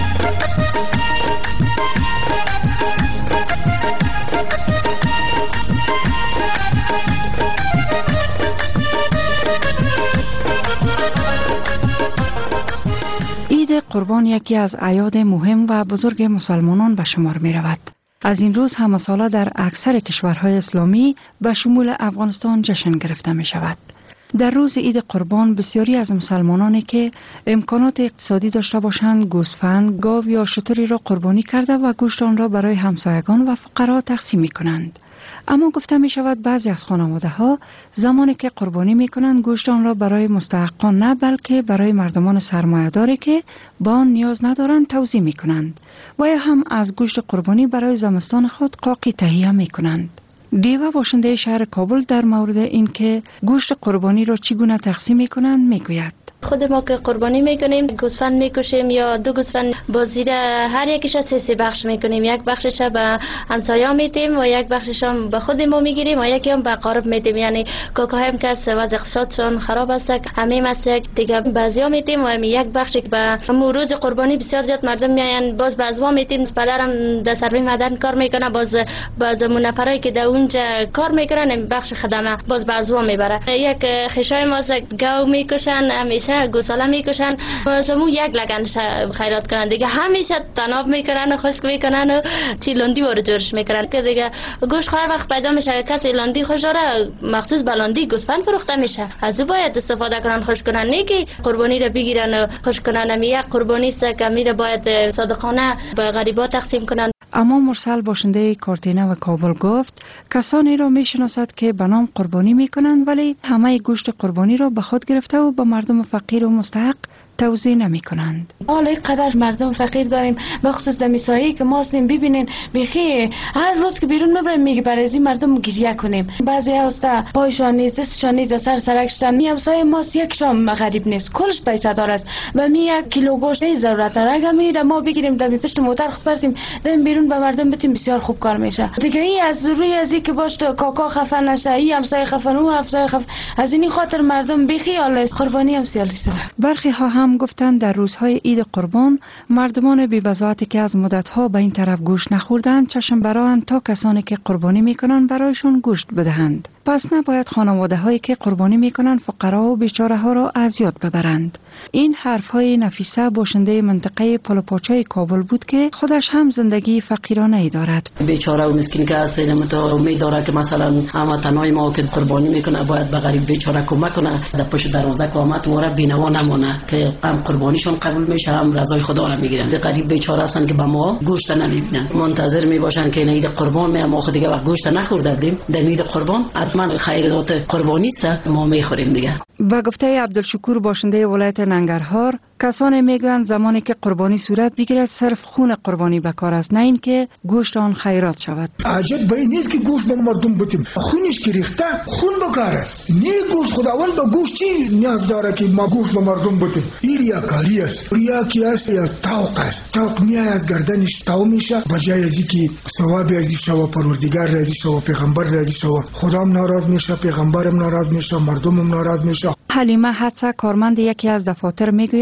عید قربان یکی از اعیاد مهم و بزرگ مسلمانان به شمار می رود. از این روز همه ساله در اکثر کشورهای اسلامی به شمول افغانستان جشن گرفته می شود. در روز عید قربان بسیاری از مسلمانانی که امکانات اقتصادی داشته باشند گوسفند، گاو یا شتری را قربانی کرده و گوشت آن را برای همسایگان و فقرا تقسیم می کنند. اما گفته می شود بعضی از خانواده ها زمانی که قربانی می کنند گوشت آن را برای مستحقان نه بلکه برای مردمان سرمایه‌داری که با آن نیاز ندارند توزیع می کنند و یا هم از گوشت قربانی برای زمستان خود قاقی تهیه می کنند. دیوه باشنده شهر کابل در مورد اینکه گوشت قربانی را چگونه تقسیم می کنند می گوید. خود ما که قربانی میکنیم گوسفند میکشیم یا دو گوسفند با زیر هر یکیش سه سه بخش میکنیم. یک بخشش به همسایا میدیم و یک بخشش هم به خود ما میگیریم و یکی هم به قارب میدیم. یعنی کاکاهایم که از وضع اقتصادشون خراب است همین است دیگه بعضیا میدیم و همین یک بخش که به روز قربانی بسیار زیاد مردم میاین باز بعضوا میدیم. پدرم در سروی معدن کار میکنه باز باز نفرایی که در اونجا کار میکنن بخش خدمه باز بعضوا میبره. یک خشای ما گاو میکشن همیشه گوساله میکشن واسمو یک لگن خیرات کنن دیگه همیشه تناب میکنن و خشک میکنن و چیلوندی وارد جورش میکنن که دیگه گوشت هر وقت پیدا میشه کسی لاندی خوش داره مخصوص بلاندی گوسفند فروخته میشه از او باید استفاده کنن خوش کنن نه که قربانی رو بگیرن و خوش کنن. می یک قربانی است که میره باید صادقانه به غریبا تقسیم کنن. اما مرسل باشنده کارتینه و کابل گفت کسانی را میشناسد که به نام قربانی میکنند ولی همه گوشت قربانی را به خود گرفته و به مردم فقیر و مستحق توزیع نمی کنند. حالا یک قدر مردم فقیر داریم به خصوص در میسایی که ما هستیم ببینین بخی هر روز که بیرون میبریم میگه برای این مردم گریه کنیم. بعضی هسته پایشان نیست دستشان نیست سر سرکشتن می همسایه ماست یک شام غریب نیست کلش پیسه دار است و می یک کیلو گوشت ای ضرورت داره اگه میره ما بگیریم در پشت موتر خود برسیم دم بیرون به مردم بتیم بسیار خوب کار میشه. دیگه این از روی از این که باش کاکا خفه نشه این همسایه خفه اون همسایه خفه از این خاطر مردم بیخیال است قربانی هم سیالی شده. برخی ها هم گفتند در روزهای عید قربان مردمان بی‌بضاعتی که از مدتها به این طرف گوشت نخوردند چشم براند تا کسانی که قربانی میکنند برایشون گوشت بدهند. پس نباید خانواده هایی که قربانی میکنند فقرا و بیچاره ها را اذیت ببرند. این حرف های نفیسه باشنده منطقه پلوپاچای کابل بود که خودش هم زندگی فقیرانه ای دارد. بیچاره و مسکین که از سینما امید داره که مثلا اما تنهای ما که قربانی میکنه باید به غریب بیچاره کمک کنه در پشت دروازه قامت وره بینوا نمونه که هم قربانیشون قبول میشه هم رضای خدا را میگیرن. به غریب بیچاره هستن که به ما گوشت نمیبینن منتظر میباشن که عید قربان می ما خود دیگه وقت گوشت نخورده بودیم در عید قربان حتما خیرات قربانی است ما میخوریم دیگه. با گفته عبدالشکور باشنده ولایت ننگرهار کسانی میگویند زمانی که قربانی صورت بگیرد صرف خون قربانی به کار است نه اینکه گوشت آن خیرات شود. عجب به این نیست که گوشت به مردم بدیم خونش که ریخته خون به کار است نه گوشت خداوند به گوشت چی نیاز داره که ما گوشت به مردم بدیم. این ریاکاری است ریاکی است یا توق است توق میای از گردنش تو میشه بجای از اینکه ثواب از شو پروردگار راضی شو پیغمبر راضی شو خدام ناراض میشه پیغمبرم ناراض میشه مردمم ناراض میشه. حلیمه حدسه کارمند یکی از دفاتر میگوید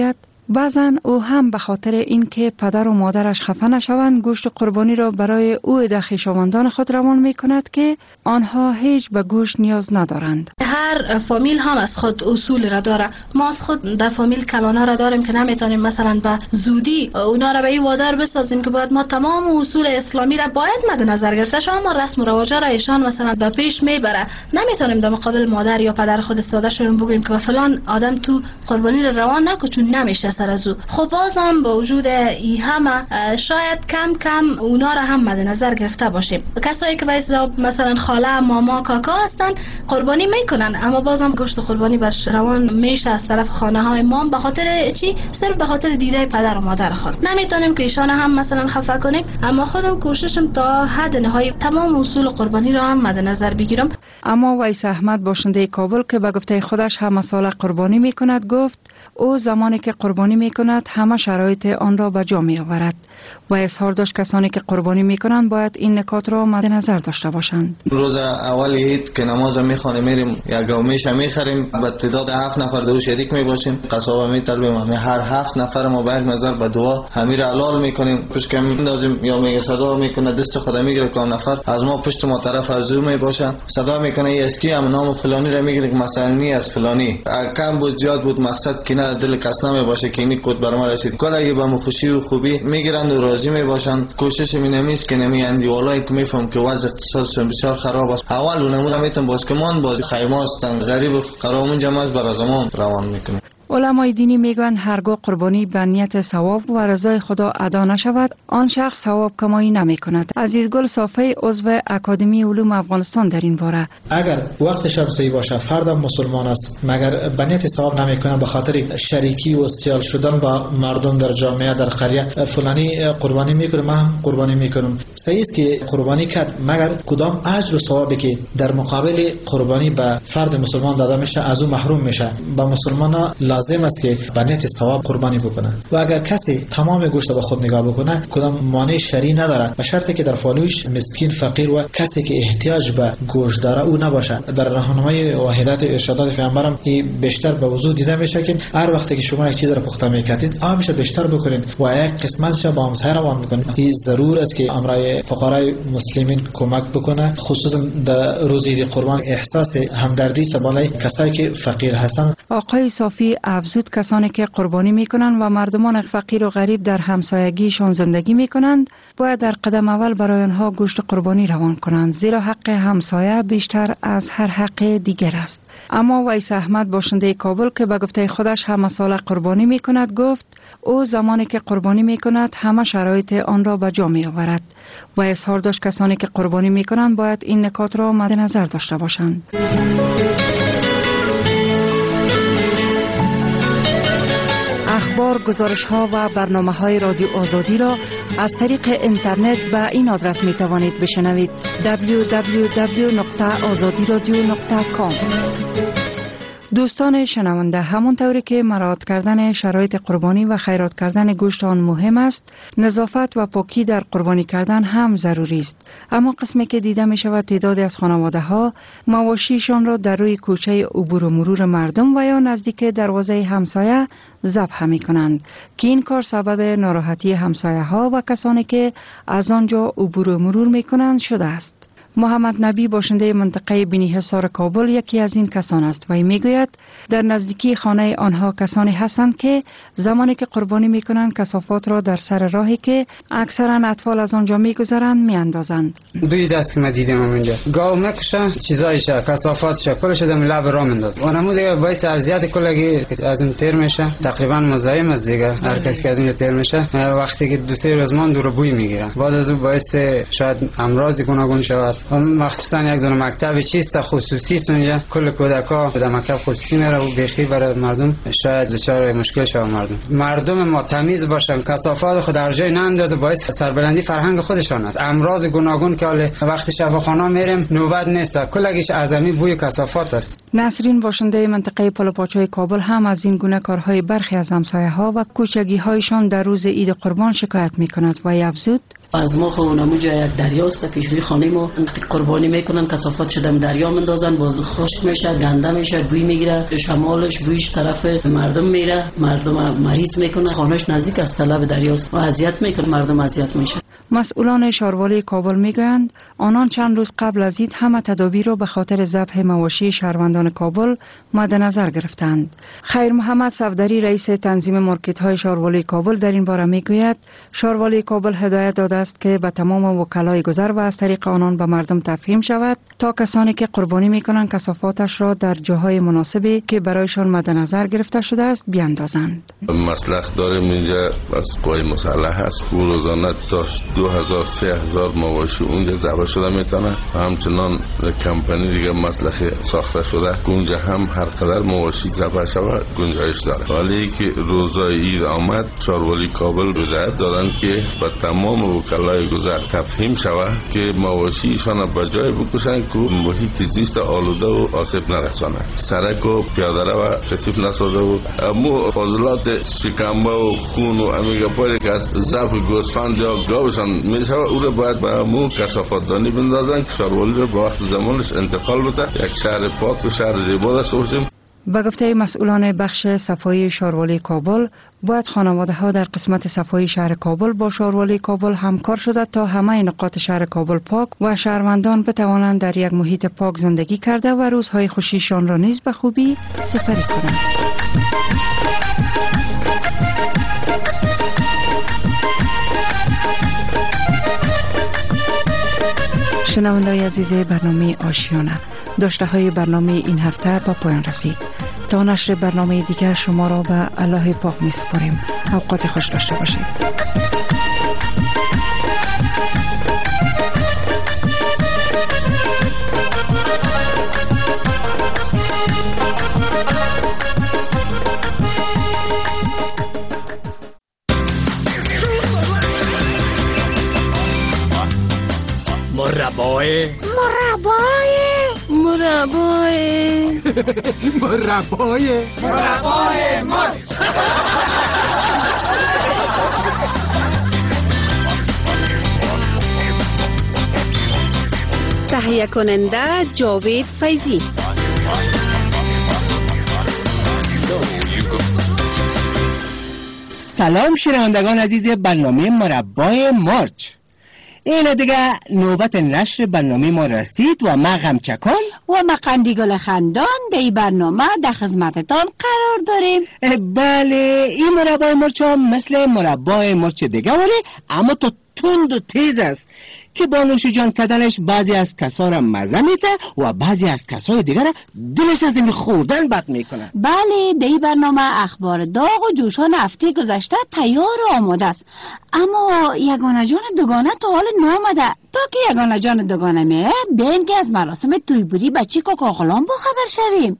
بعضا او هم به خاطر اینکه پدر و مادرش خفه نشوند گوشت قربانی را برای او ده خویشاوندان خود روان می کند که آنها هیچ به گوشت نیاز ندارند. هر فامیل هم از خود اصول را داره. ما از خود در فامیل کلانا را داریم که نمیتونیم مثلا به زودی اونا را به این وادار بسازیم که باید ما تمام اصول اسلامی را باید مد نظر گرفته. شما ما رسم و رواجا را ایشان مثلا به پیش میبره. نمیتونیم در مقابل مادر یا پدر خود استفاده شویم بگیم که فلان آدم تو قربانی را روان نکن چون نمیشه سر از او. خب بازم با وجود این همه شاید کم کم اونا را هم مد نظر گرفته باشیم. کسایی که به حساب مثلا خاله، ماما، کاکا هستن قربانی میکنن اما بازم گوشت قربانی برش روان میشه از طرف خانه های ما به خاطر چی؟ صرف به خاطر دیده پدر و مادر خود. نمیتونیم که ایشان هم مثلا خفه کنیم اما خودم کوششم تا حد نهایی تمام اصول قربانی را هم مد نظر بگیرم. اما ویس احمد باشنده کابل که به گفته خودش هم سال قربانی میکند گفت او زمانی که قربانی میکند همه شرایط آن را به جا می آورد و اظهار داشت کسانی که قربانی میکنند باید این نکات را مد نظر داشته باشند. روز اول عید که نماز میخوانیم میریم یک گومیش میخریم به تعداد هفت نفر دو شریک میباشیم قصابه میطلبیم همه هر هفت نفر ما به یک نظر به دعا همه را حلال میکنیم پشت کم میندازیم یا میگه صدا میکنه دست خدا میگیره که نفر از ما پشت ما طرف ارزو میباشن صدا میکنه ای اسکی هم نام فلانی را میگیره که مثلا نی از فلانی کم بود زیاد بود مقصد که نه دل کس نمیباشه که اینی کد بر ما رسید کل اگه به خوشی و خوبی میگیرند و راضی میباشن. کوشش می نمیست که نمی اندی والایی که میفهم که وضع اقتصادشون بسیار خراب است اول و نمونه میتون باز که من باز خیمه هستن غریب و فقرامون جمع است برای زمان روان میکنه. علمای دینی میگویند هرگاه قربانی به نیت ثواب و رضای خدا ادا نشود آن شخص ثواب کمایی نمی کند. عزیزگل صافی عضو اکادمی علوم افغانستان در این باره اگر وقت شمسی باشه فرد مسلمان است مگر به نیت ثواب نمی کند به خاطر شریکی و سیال شدن با مردم در جامعه در قریه فلانی قربانی میکنه من هم قربانی میکنم صحیح است که قربانی کرد مگر کدام اجر و ثوابی که در مقابل قربانی به فرد مسلمان داده میشه از او محروم میشه. به مسلمان لازم است که به نیت ثواب قربانی بکنه و اگر کسی تمام گوشت به خود نگاه بکنه کدام مانع شرعی نداره به شرطی که در فالوش مسکین فقیر و کسی که احتیاج به گوشت داره او نباشه. در راهنمای و هدایت ارشادات پیامبرم این بیشتر به وضوح دیده میشه که هر وقتی که شما یک چیز را پخته میکردید آبش بیشتر بکنید و یک قسمتش با همسایه روان بکنید. این ضرور است که امرای فقرای مسلمین کمک بکنه خصوصا در روز عید قربان احساس همدردی سبالای کسایی که فقیر هستند. آقای صافی افزود کسانی که قربانی میکنند و مردمان فقیر و غریب در همسایگیشان زندگی میکنند باید در قدم اول برای آنها گوشت قربانی روان کنند زیرا حق همسایه بیشتر از هر حق دیگر است. اما ویس احمد باشنده کابل که به گفته خودش هم سال قربانی میکند گفت او زمانی که قربانی میکند همه شرایط آن را به جا می آورد و اظهار داشت کسانی که قربانی میکنند باید این نکات را مد نظر داشته باشند. اخبار، گزارش ها و برنامه های رادیو آزادی را از طریق اینترنت به این آدرس می توانید بشنوید دبلیو دبلیو دبلیو نقطه آزادی رادیو نقطه کام. دوستان شنونده، همونطوری که مراعات کردن شرایط قربانی و خیرات کردن گوشت آن مهم است، نظافت و پاکی در قربانی کردن هم ضروری است. اما قسمی که دیده می شود تعدادی از خانواده ها مواشیشان را در روی کوچه عبور و مرور مردم و یا نزدیک دروازه همسایه ذبح می کنند که این کار سبب ناراحتی همسایه ها و کسانی که از آنجا عبور و مرور می کنند شده است. محمد نبی باشنده منطقه بنی حصار کابل یکی از این کسان است و میگوید در نزدیکی خانه آنها کسانی هستند که زمانی که قربانی میکنند کثافات را در سر راهی که اکثرا اطفال از آنجا میگذرند میاندازند. دوی دست که ما دیدیم اونجا گاو میکشه چیزایش کثافاتش کلش دم لب راه میندازه. اونمو دیگه باعث اذیت کلگی از اون تیر میشه. تقریبا مزاحم است دیگه هر کسی که از اونجا تیر میشه وقتی که دو سه روز مان دور بوی میگیره بعد از اون باعث شاید امراض گوناگون شود. مخصوصا یک دونه مکتب چیست خصوصی است اونجا کل کودکا به مکتب خصوصی میره و بخی برای مردم شاید دچار مشکل شوه. مردم مردم ما تمیز باشن کثافات خود در جای نندازه باعث سربلندی فرهنگ خودشان است. امراض گوناگون که وقتی شفاخانه میریم نوبت نیست کلگیش اعظمی بوی کثافات است. نسرین باشنده منطقه پلوپاچای کابل هم از این گونه کارهای برخی از همسایه ها و کوچگی هایشان در روز عید قربان شکایت می کند و افزود از ما خو نموجا یک دریاست پیش روی خانه ما قربانی میکنن، کثافات شدم دریا مندازن، باز خشک میشه، گنده میشه، بوی میگیره، شمالش بویش طرف مردم میره، مردم مریض میکنه، خانهش نزدیک از طلب دریاست و اذیت میکنه، مردم اذیت میشه. مسئولان شهروالی کابل میگویند آنان چند روز قبل از عید همه تدابیر را به خاطر ذبح مواشی شهروندان کابل مد نظر گرفتند. خیر محمد صفدری رئیس تنظیم مارکت های شهروالی کابل در این باره میگوید شهروالی کابل هدایت داده است که به تمام وکلای گذر و از طریق آنان به مردم تفهیم شود تا کسانی که قربانی میکنند کثافاتش را در جاهای مناسبی که برایشان مد نظر گرفته شده است بیاندازند. مسلخ داریم اینجا از قوای مسلح هست که روزانه تا دو هزار سه هزار مواشی اونجا ذبح شده میتونه، همچنان کمپانی دیگه مسلخ ساخته شده که اونجا هم هر قدر مواشی ذبح شود گنجایش داره. ولی که روزای عید آمد شهروالی کابل هدایت دادن که به تمام وکلای گذر تفهیم شود که مواشیشان به جای بکشن که محیط زیست آلوده و آسیب نرسانه، سرک و پیاده رو کثیف نسازه و امو فاضلات شکمبه و خون و امیگا پایی که از ذبح گوسفند یا گاوشان میشه او رو باید به امو کثافات دانی بندازن که شهروالی رو به وقت زمانش انتقال بده، یک شهر پاک و شهر زیبا داشته باشیم. به گفته مسئولان بخش صفایی شهروالی کابل باید خانواده ها در قسمت صفایی شهر کابل با شهروالی کابل همکار شده تا همه نقاط شهر کابل پاک و شهروندان بتوانند در یک محیط پاک زندگی کرده و روزهای خوشیشان را نیز به خوبی سپری کنند. شنونده‌های عزیز برنامه آشیانه، داشته های برنامه این هفته با پایان رسید. تا نشر برنامه دیگر شما را به الله پاک می سپاریم. اوقات خوش داشته باشید. مربای مربای مربای مربای مربای مر تهیه کننده جاوید فیضی. سلام شنوندگان عزیز برنامه مربای مرچ. این دیگه نوبت نشر برنامه ما رسید و ما غمچکان و ما قندیگل خندان دی برنامه در خدمتتان قرار داریم. بله، این مربای مرچ هم مثل مربای مرچ دیگه ولی اما تو تند و تیز است که با نوش جان کردنش بعضی از کسا را مزه میده و بعضی از کسای دیگر را دلش از این خوردن بد میکنه. بله، دی برنامه اخبار داغ و جوشان هفته گذشته تیار و آماده است، اما یگانه جان دوگانه تا حال نامده. تا که یگانه جان دوگانه میه بین که از مراسم تویبوری بچه کاکاغلان با خبر شویم.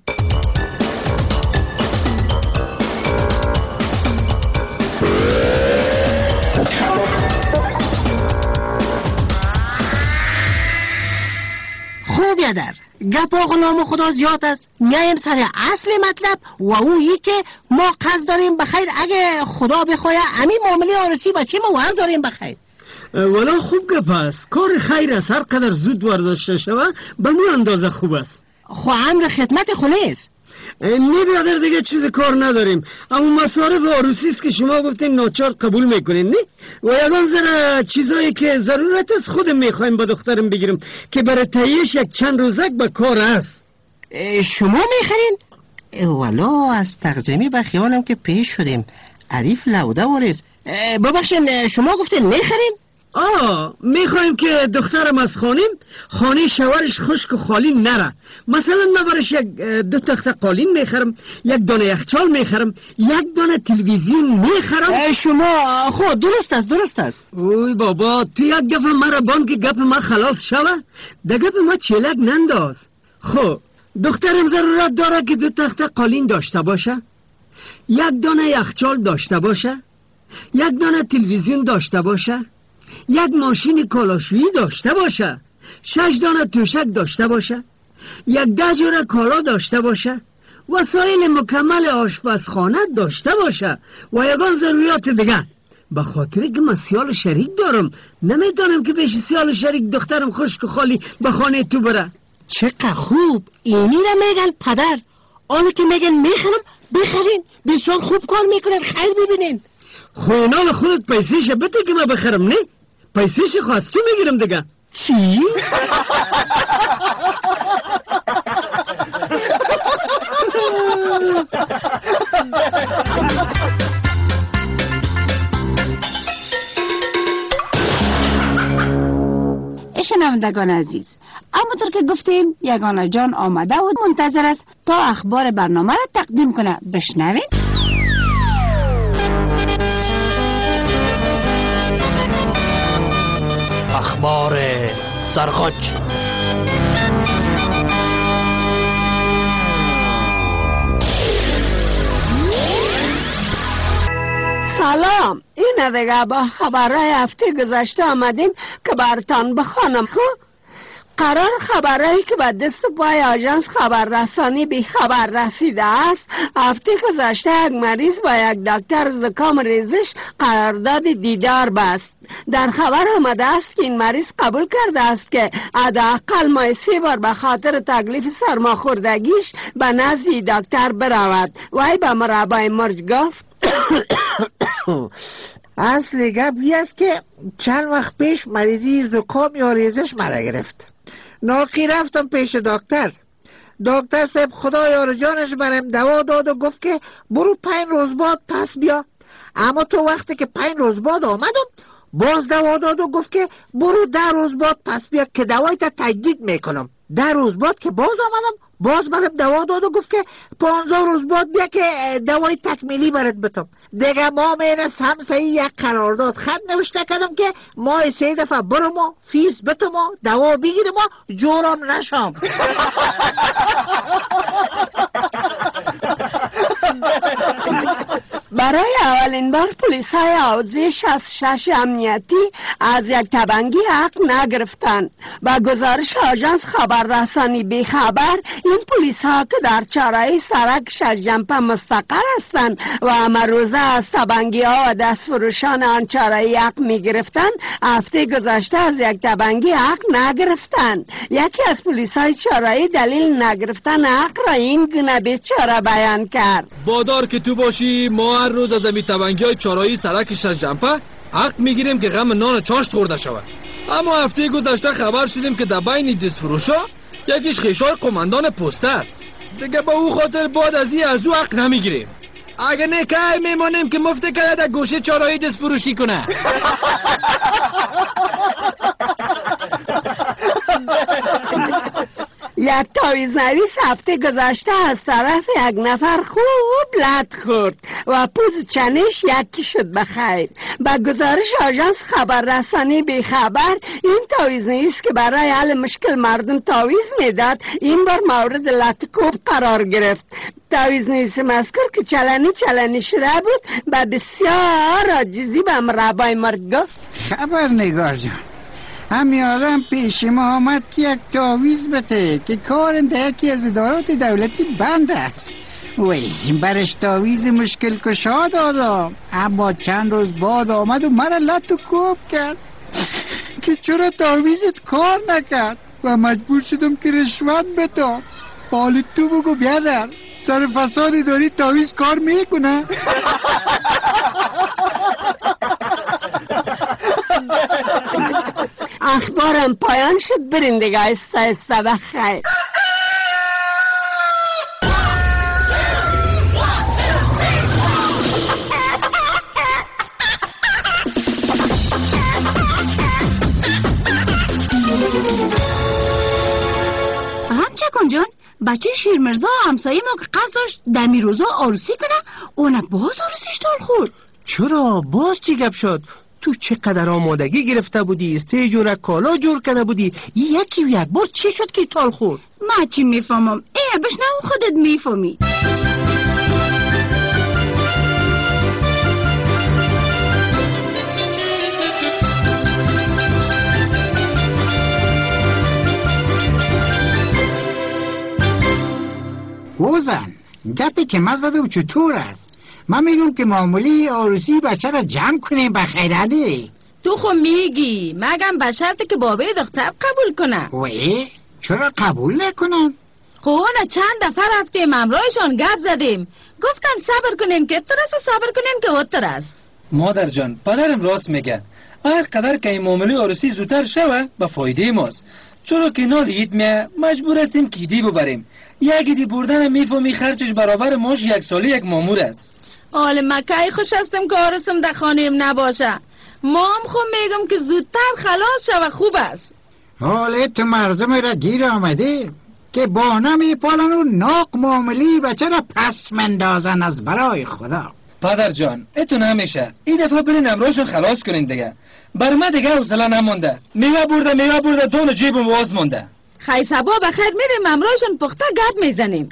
خوب یادر گپ آقا نام خدا زیاد است، میایم سر اصل مطلب و اویی که ما قصد داریم بخیر اگه خدا بخواه امی معامله آرسی بچه ما هم داریم بخیر. ولی خوب گپ است، کار خیر است، هر قدر زود برداشته شوه به مو اندازه خوب است. خو امر خدمت خونه است. نه برادر دیگه چیز کار نداریم، اما مصارف عروسی است که شما گفتین ناچار قبول میکنین، نه؟ و یگان ذره چیزایی که ضرورت است خودم میخوایم با دخترم بگیرم که برای تهیه‌اش یک چند روزک به کار است. شما میخرین؟ والا از ترجمه به خیالم که پیش شدیم. عریف لوده وارز. ببخشین شما گفتین میخرین؟ آه، میخوایم که دخترم از خانیم خانه شوهرش خشک و خالی نره. مثلا من برش یک دو تخت قالین میخرم، یک دانه یخچال میخرم، یک دانه تلویزیون میخرم. شما خود درست است درست است. اوی بابا، تو یک گپ مرا بان که گپ ما خلاص شوه ده گپ ما چلک ننداز. خب دخترم ضرورت داره که دو تخت قالین داشته باشه، یک دانه یخچال داشته باشه، یک دانه تلویزیون داشته باشه، یک ماشین کالاشویی داشته باشه، شش دانه توشک داشته باشه، یک ده جور کالا داشته باشه، وسایل مکمل آشپزخانه داشته باشه و یگان ضروریات دیگه. به خاطر که من سیال شریک دارم نمیتونم که پیش سیال شریک دخترم خشک و خالی به خانه تو بره. چقدر خوب اینی را میگن پدر. آنه که میگن میخرم بخرین، بسیار خوب کار میکنن، خیلی ببینین. خوینال خودت پیسیش بده که من بخرم، نه پیسیش خواستو میگیرم دیگه. چی؟ شنوندگان عزیز، همونطور که گفتیم یگانه جان آمده و منتظر است تا اخبار برنامه را تقدیم کنه. بشنوین. اخبار سرخوش. سلام، این دیگه با خبرهای هفته گذشته آمدیم که برتان بخوانم. خب قرار خبرهایی که به دست پای آژانس خبررسانی بی خبر رسیده است. هفته گذشته یک مریض با یک دکتر زکام ریزش قرارداد دیدار بست. در خبر آمده است که این مریض قبول کرده است که حداقل ماه سه بار به خاطر تکلیف سرماخوردگیش به نزد دکتر برود. وی به مربای مرج گفت اصل گپ این است که چند وقت پیش مریضی زکام یا ریزش مرا گرفت. ناقی رفتم پیش دکتر. دکتر صاحب خدا یار جانش برم دوا داد و گفت که برو پنج روز بعد پس بیا. اما تو وقتی که پنج روز بعد آمدم باز دوا داد و گفت که برو ده روز بعد پس بیا که دوایت تجدید میکنم. ده روز بعد که باز آمدم باز برم دوا داد و گفت که پانزده روز بعد بیا که دوای تکمیلی برات بتم. دیگه ما مینه سمسه یک قرارداد خط نوشته کردم که ماه سه دفعه برم و فیس بتم و دوا بگیرم و جورم نشم. برای اولین بار پلیس های حوزه شصت و شش امنیتی از یک تبنگی حق نگرفتند. با گزارش آژانس خبررسانی بی خبر، این پلیس ها که در چهارراه سرک ششجنبه مستقر هستند و همه روزه از تبنگی ها و دستفروشان آن چهارراهی حق می گرفتند، هفته گذشته از یک تبنگی حق نگرفتند. یکی از پلیس های چهارراهی دلیل نگرفتن حق را این گونه بیچاره بیان کرد: بادار که تو باشی ما هر روز از امی تبنگی های چهارراهی سرک ششجنبه حق میگیریم که غم نان چاشت خورده شود. اما هفته گذشته خبر شدیم که در بین دستفروشا یکیش خیشای قماندان پسته است. دیگه با او خاطر بعد از این از او حق نمیگیریم. اگه نکه میمانیم که مفت کرده در گوشه چهارراهی دستفروشی کنه. یک تاویز نویس هفته گذشته از طرف یک نفر خوب لط خورد و پوز چنش یکی شد بخیر. با گزارش آژانس خبررسانی بی خبر، این تاویز نویس که برای حل مشکل مردم تاویز میداد این بار مورد لط کوب قرار گرفت. تاویز نویس مذکور که چلنی چلنی شده بود با بسیار عاجزی به مربای مرد گفت: خبرنگار جان، همین آدم پیش ما آمد که یک تاویز بده که کار در یکی از ادارات دولتی بند است. وی برش تاویز مشکل کشا دادم، اما چند روز بعد آمد و مرا لط و کوب کرد که چرا تاویزت کار نکرد و مجبور شدم که رشوت بدم. حالی تو بگو بیادر، سر فسادی داری تاویز کار میکنه؟ اخبارم پایان شد، برین دیگه ایسته ایسته بخیر. همچه کن جان، بچه شیرمرزا همسایه ما که قصد داشت دمی روزا عروسی کنه، اونه باز عروسیش تال خورد. چرا؟ باز چی گپ شد؟ تو چقدر آمادگی گرفته بودی، سه جور کالا جور کرده بودی، یکی و یک بار چی شد که تال خورد؟ ما چی میفهمم؟ ای بشنو خودت میفهمی. گپی که من زدم چطور است؟ من میگم که معامله عروسی بچه را جمع کنیم بخیرانه. تو خو میگی مگم به شرطی که بابای دختر قبول کنه. وی چرا قبول نکنن؟ خو نه چند دفعه رفتیم امرایشان گپ زدیم، گفتن صبر کنین که ترس، صبر کنین که وتر است. مادر جان پدرم راست میگه، هر قدر که این معامله عروسی زودتر شوه به فایده ماست، چرا که نال عید میه مجبور هستیم کیدی ببریم. یک ایدی بردن میفهمی خرچش برابر ماش یک سالی یک مامور است. حال مکه خوش هستم که عروسم در خانه‌ام نباشه. ما هم خو میگم که زودتر خلاص شوه خوب است. حال تو مردم را گیر آمده که با نمیپالن و ناق معاملی بچه را پس مندازن از برای خدا. پدر جان اتو نمیشه، این دفعه برین امراشون خلاص کنین دیگه. بر ما دیگه حوصله نمونده، میوه برده میوه برده دون جیبم واز مونده. خی صبا بخیر میریم امراشون پخته گپ میزنیم.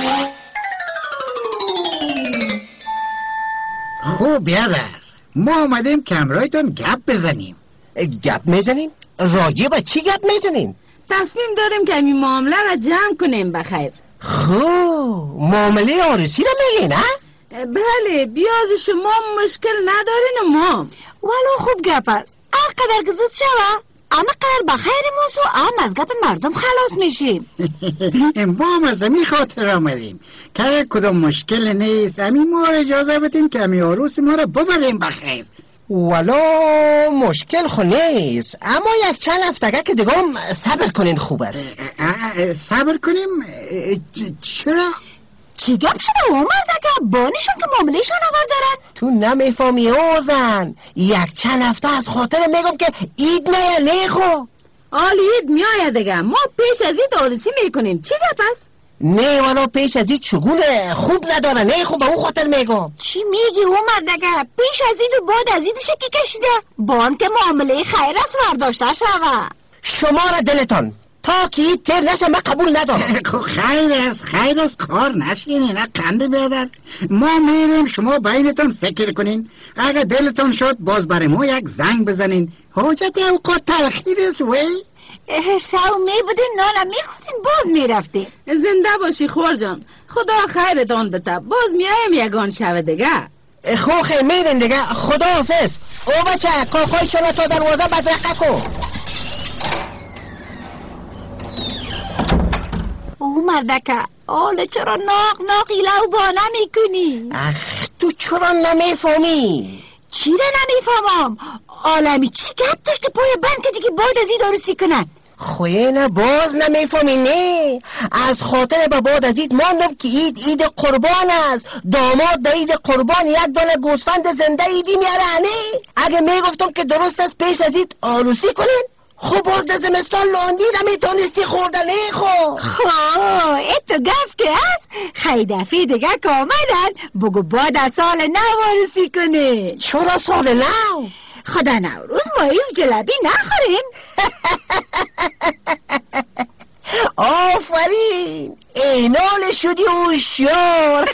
خوب بیادر، ما آمدیم که امرایتون گپ بزنیم. گپ میزنیم؟ راجع به چی گپ میزنیم؟ تصمیم داریم که این معامله را جمع کنیم بخیر. خب معامله عروسی را میگی نه؟ بله، بیاز شما مشکل ندارین و ما ولو خوب گپ است. هر قدر که زود شوه اما قدر بخیر ماست و هم از گپ مردم خلاص میشیم. ما هم از امی خاطر آمدیم که کدام مشکل نیست، امی ما را اجازه بدین که امی عروس ما را ببریم بخیر. ولو مشکل خو نیست، اما یک چند هفتگه که دیگه هم صبر کنین خوب است. صبر کنیم؟ چرا؟ چی گپ شده او مردکه؟ بانشون که معاملهشون آور دارن؟ تو نمیفهمی اوزن، یک چند هفته از خاطر میگم که اید میه نیخو. آل اید میایه دیگه، ما پیش از اید عروسی میکنیم. چی گپ است؟ نه ولو پیش از اید چگونه خوب نداره، نیخو به او خاطر میگم. چی میگی او مردکه؟ پیش از اید و بعد از اید شکی کشیده؟ بان که معامله خیر است ورداشته شوه. شما را دلتان تا که این تیر نشه من قبول ندارم. خیر است خیر است کار نشینی نه قنده بیادر. ما میریم شما بینتون فکر کنین، اگر دلتون شد باز برای ما یک زنگ بزنین. حاجت اوقات تأخیر است وی. شو میبودین نانم میخوردین باز میرفتین. زنده باشی خور جان، خدا خیرتان بده، باز میایم یگان شوه دیگه. خو خیر میرین دیگه، خدا حافظ. او بچه کاخای چلا تا دروازه بدرقه کن. او مردکه آله چرا ناق ناقی لو با نمی اخ تو چرا نمیفهمی؟ چی را نمیفهمم؟ عالمی چی گپ داشت که پای بند که دیگه باید از اید عروسی کنن؟ خوینه باز نمیفهمی نه؟ از خاطر به بعد از اید ماندم که اید اید قربان است. داماد در اید قربان یک دانه گوسفند زنده ایدی میاره نه؟ اگه میگفتم که درست است پیش از اید عروسی کنین خب باز در زمستان لاندی نمیتونستی خوردن نه خو. خواه ایتو گفت که هست خیلی دفعه دیگه که آمدن بگو باید از سال نو عروسی کنه. چرا سال نو؟ خدا نوروز مایی و جلبی نخوریم. آفرین اینال شدی هوشیار.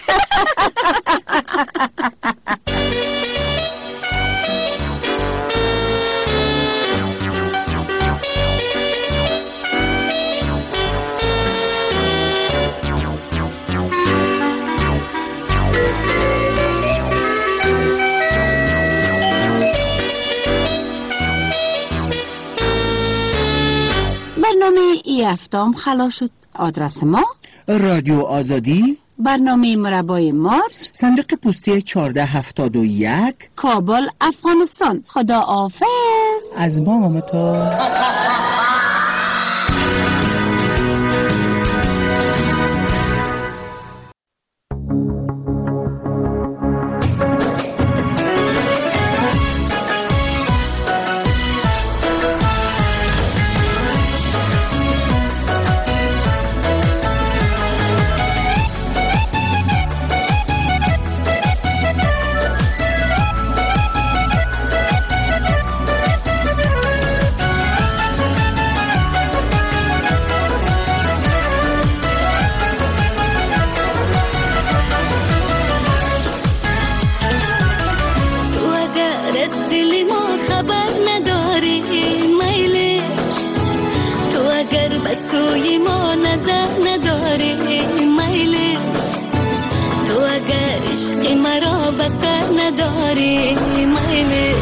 برنامه ای هفتم خلاص شد. آدرس ما رادیو آزادی، برنامه مربای مارچ، صندوق پستی چهارده هفتاد و یک، کابل افغانستان. خدا حافظ. از ما مامتا. तेरी मैंने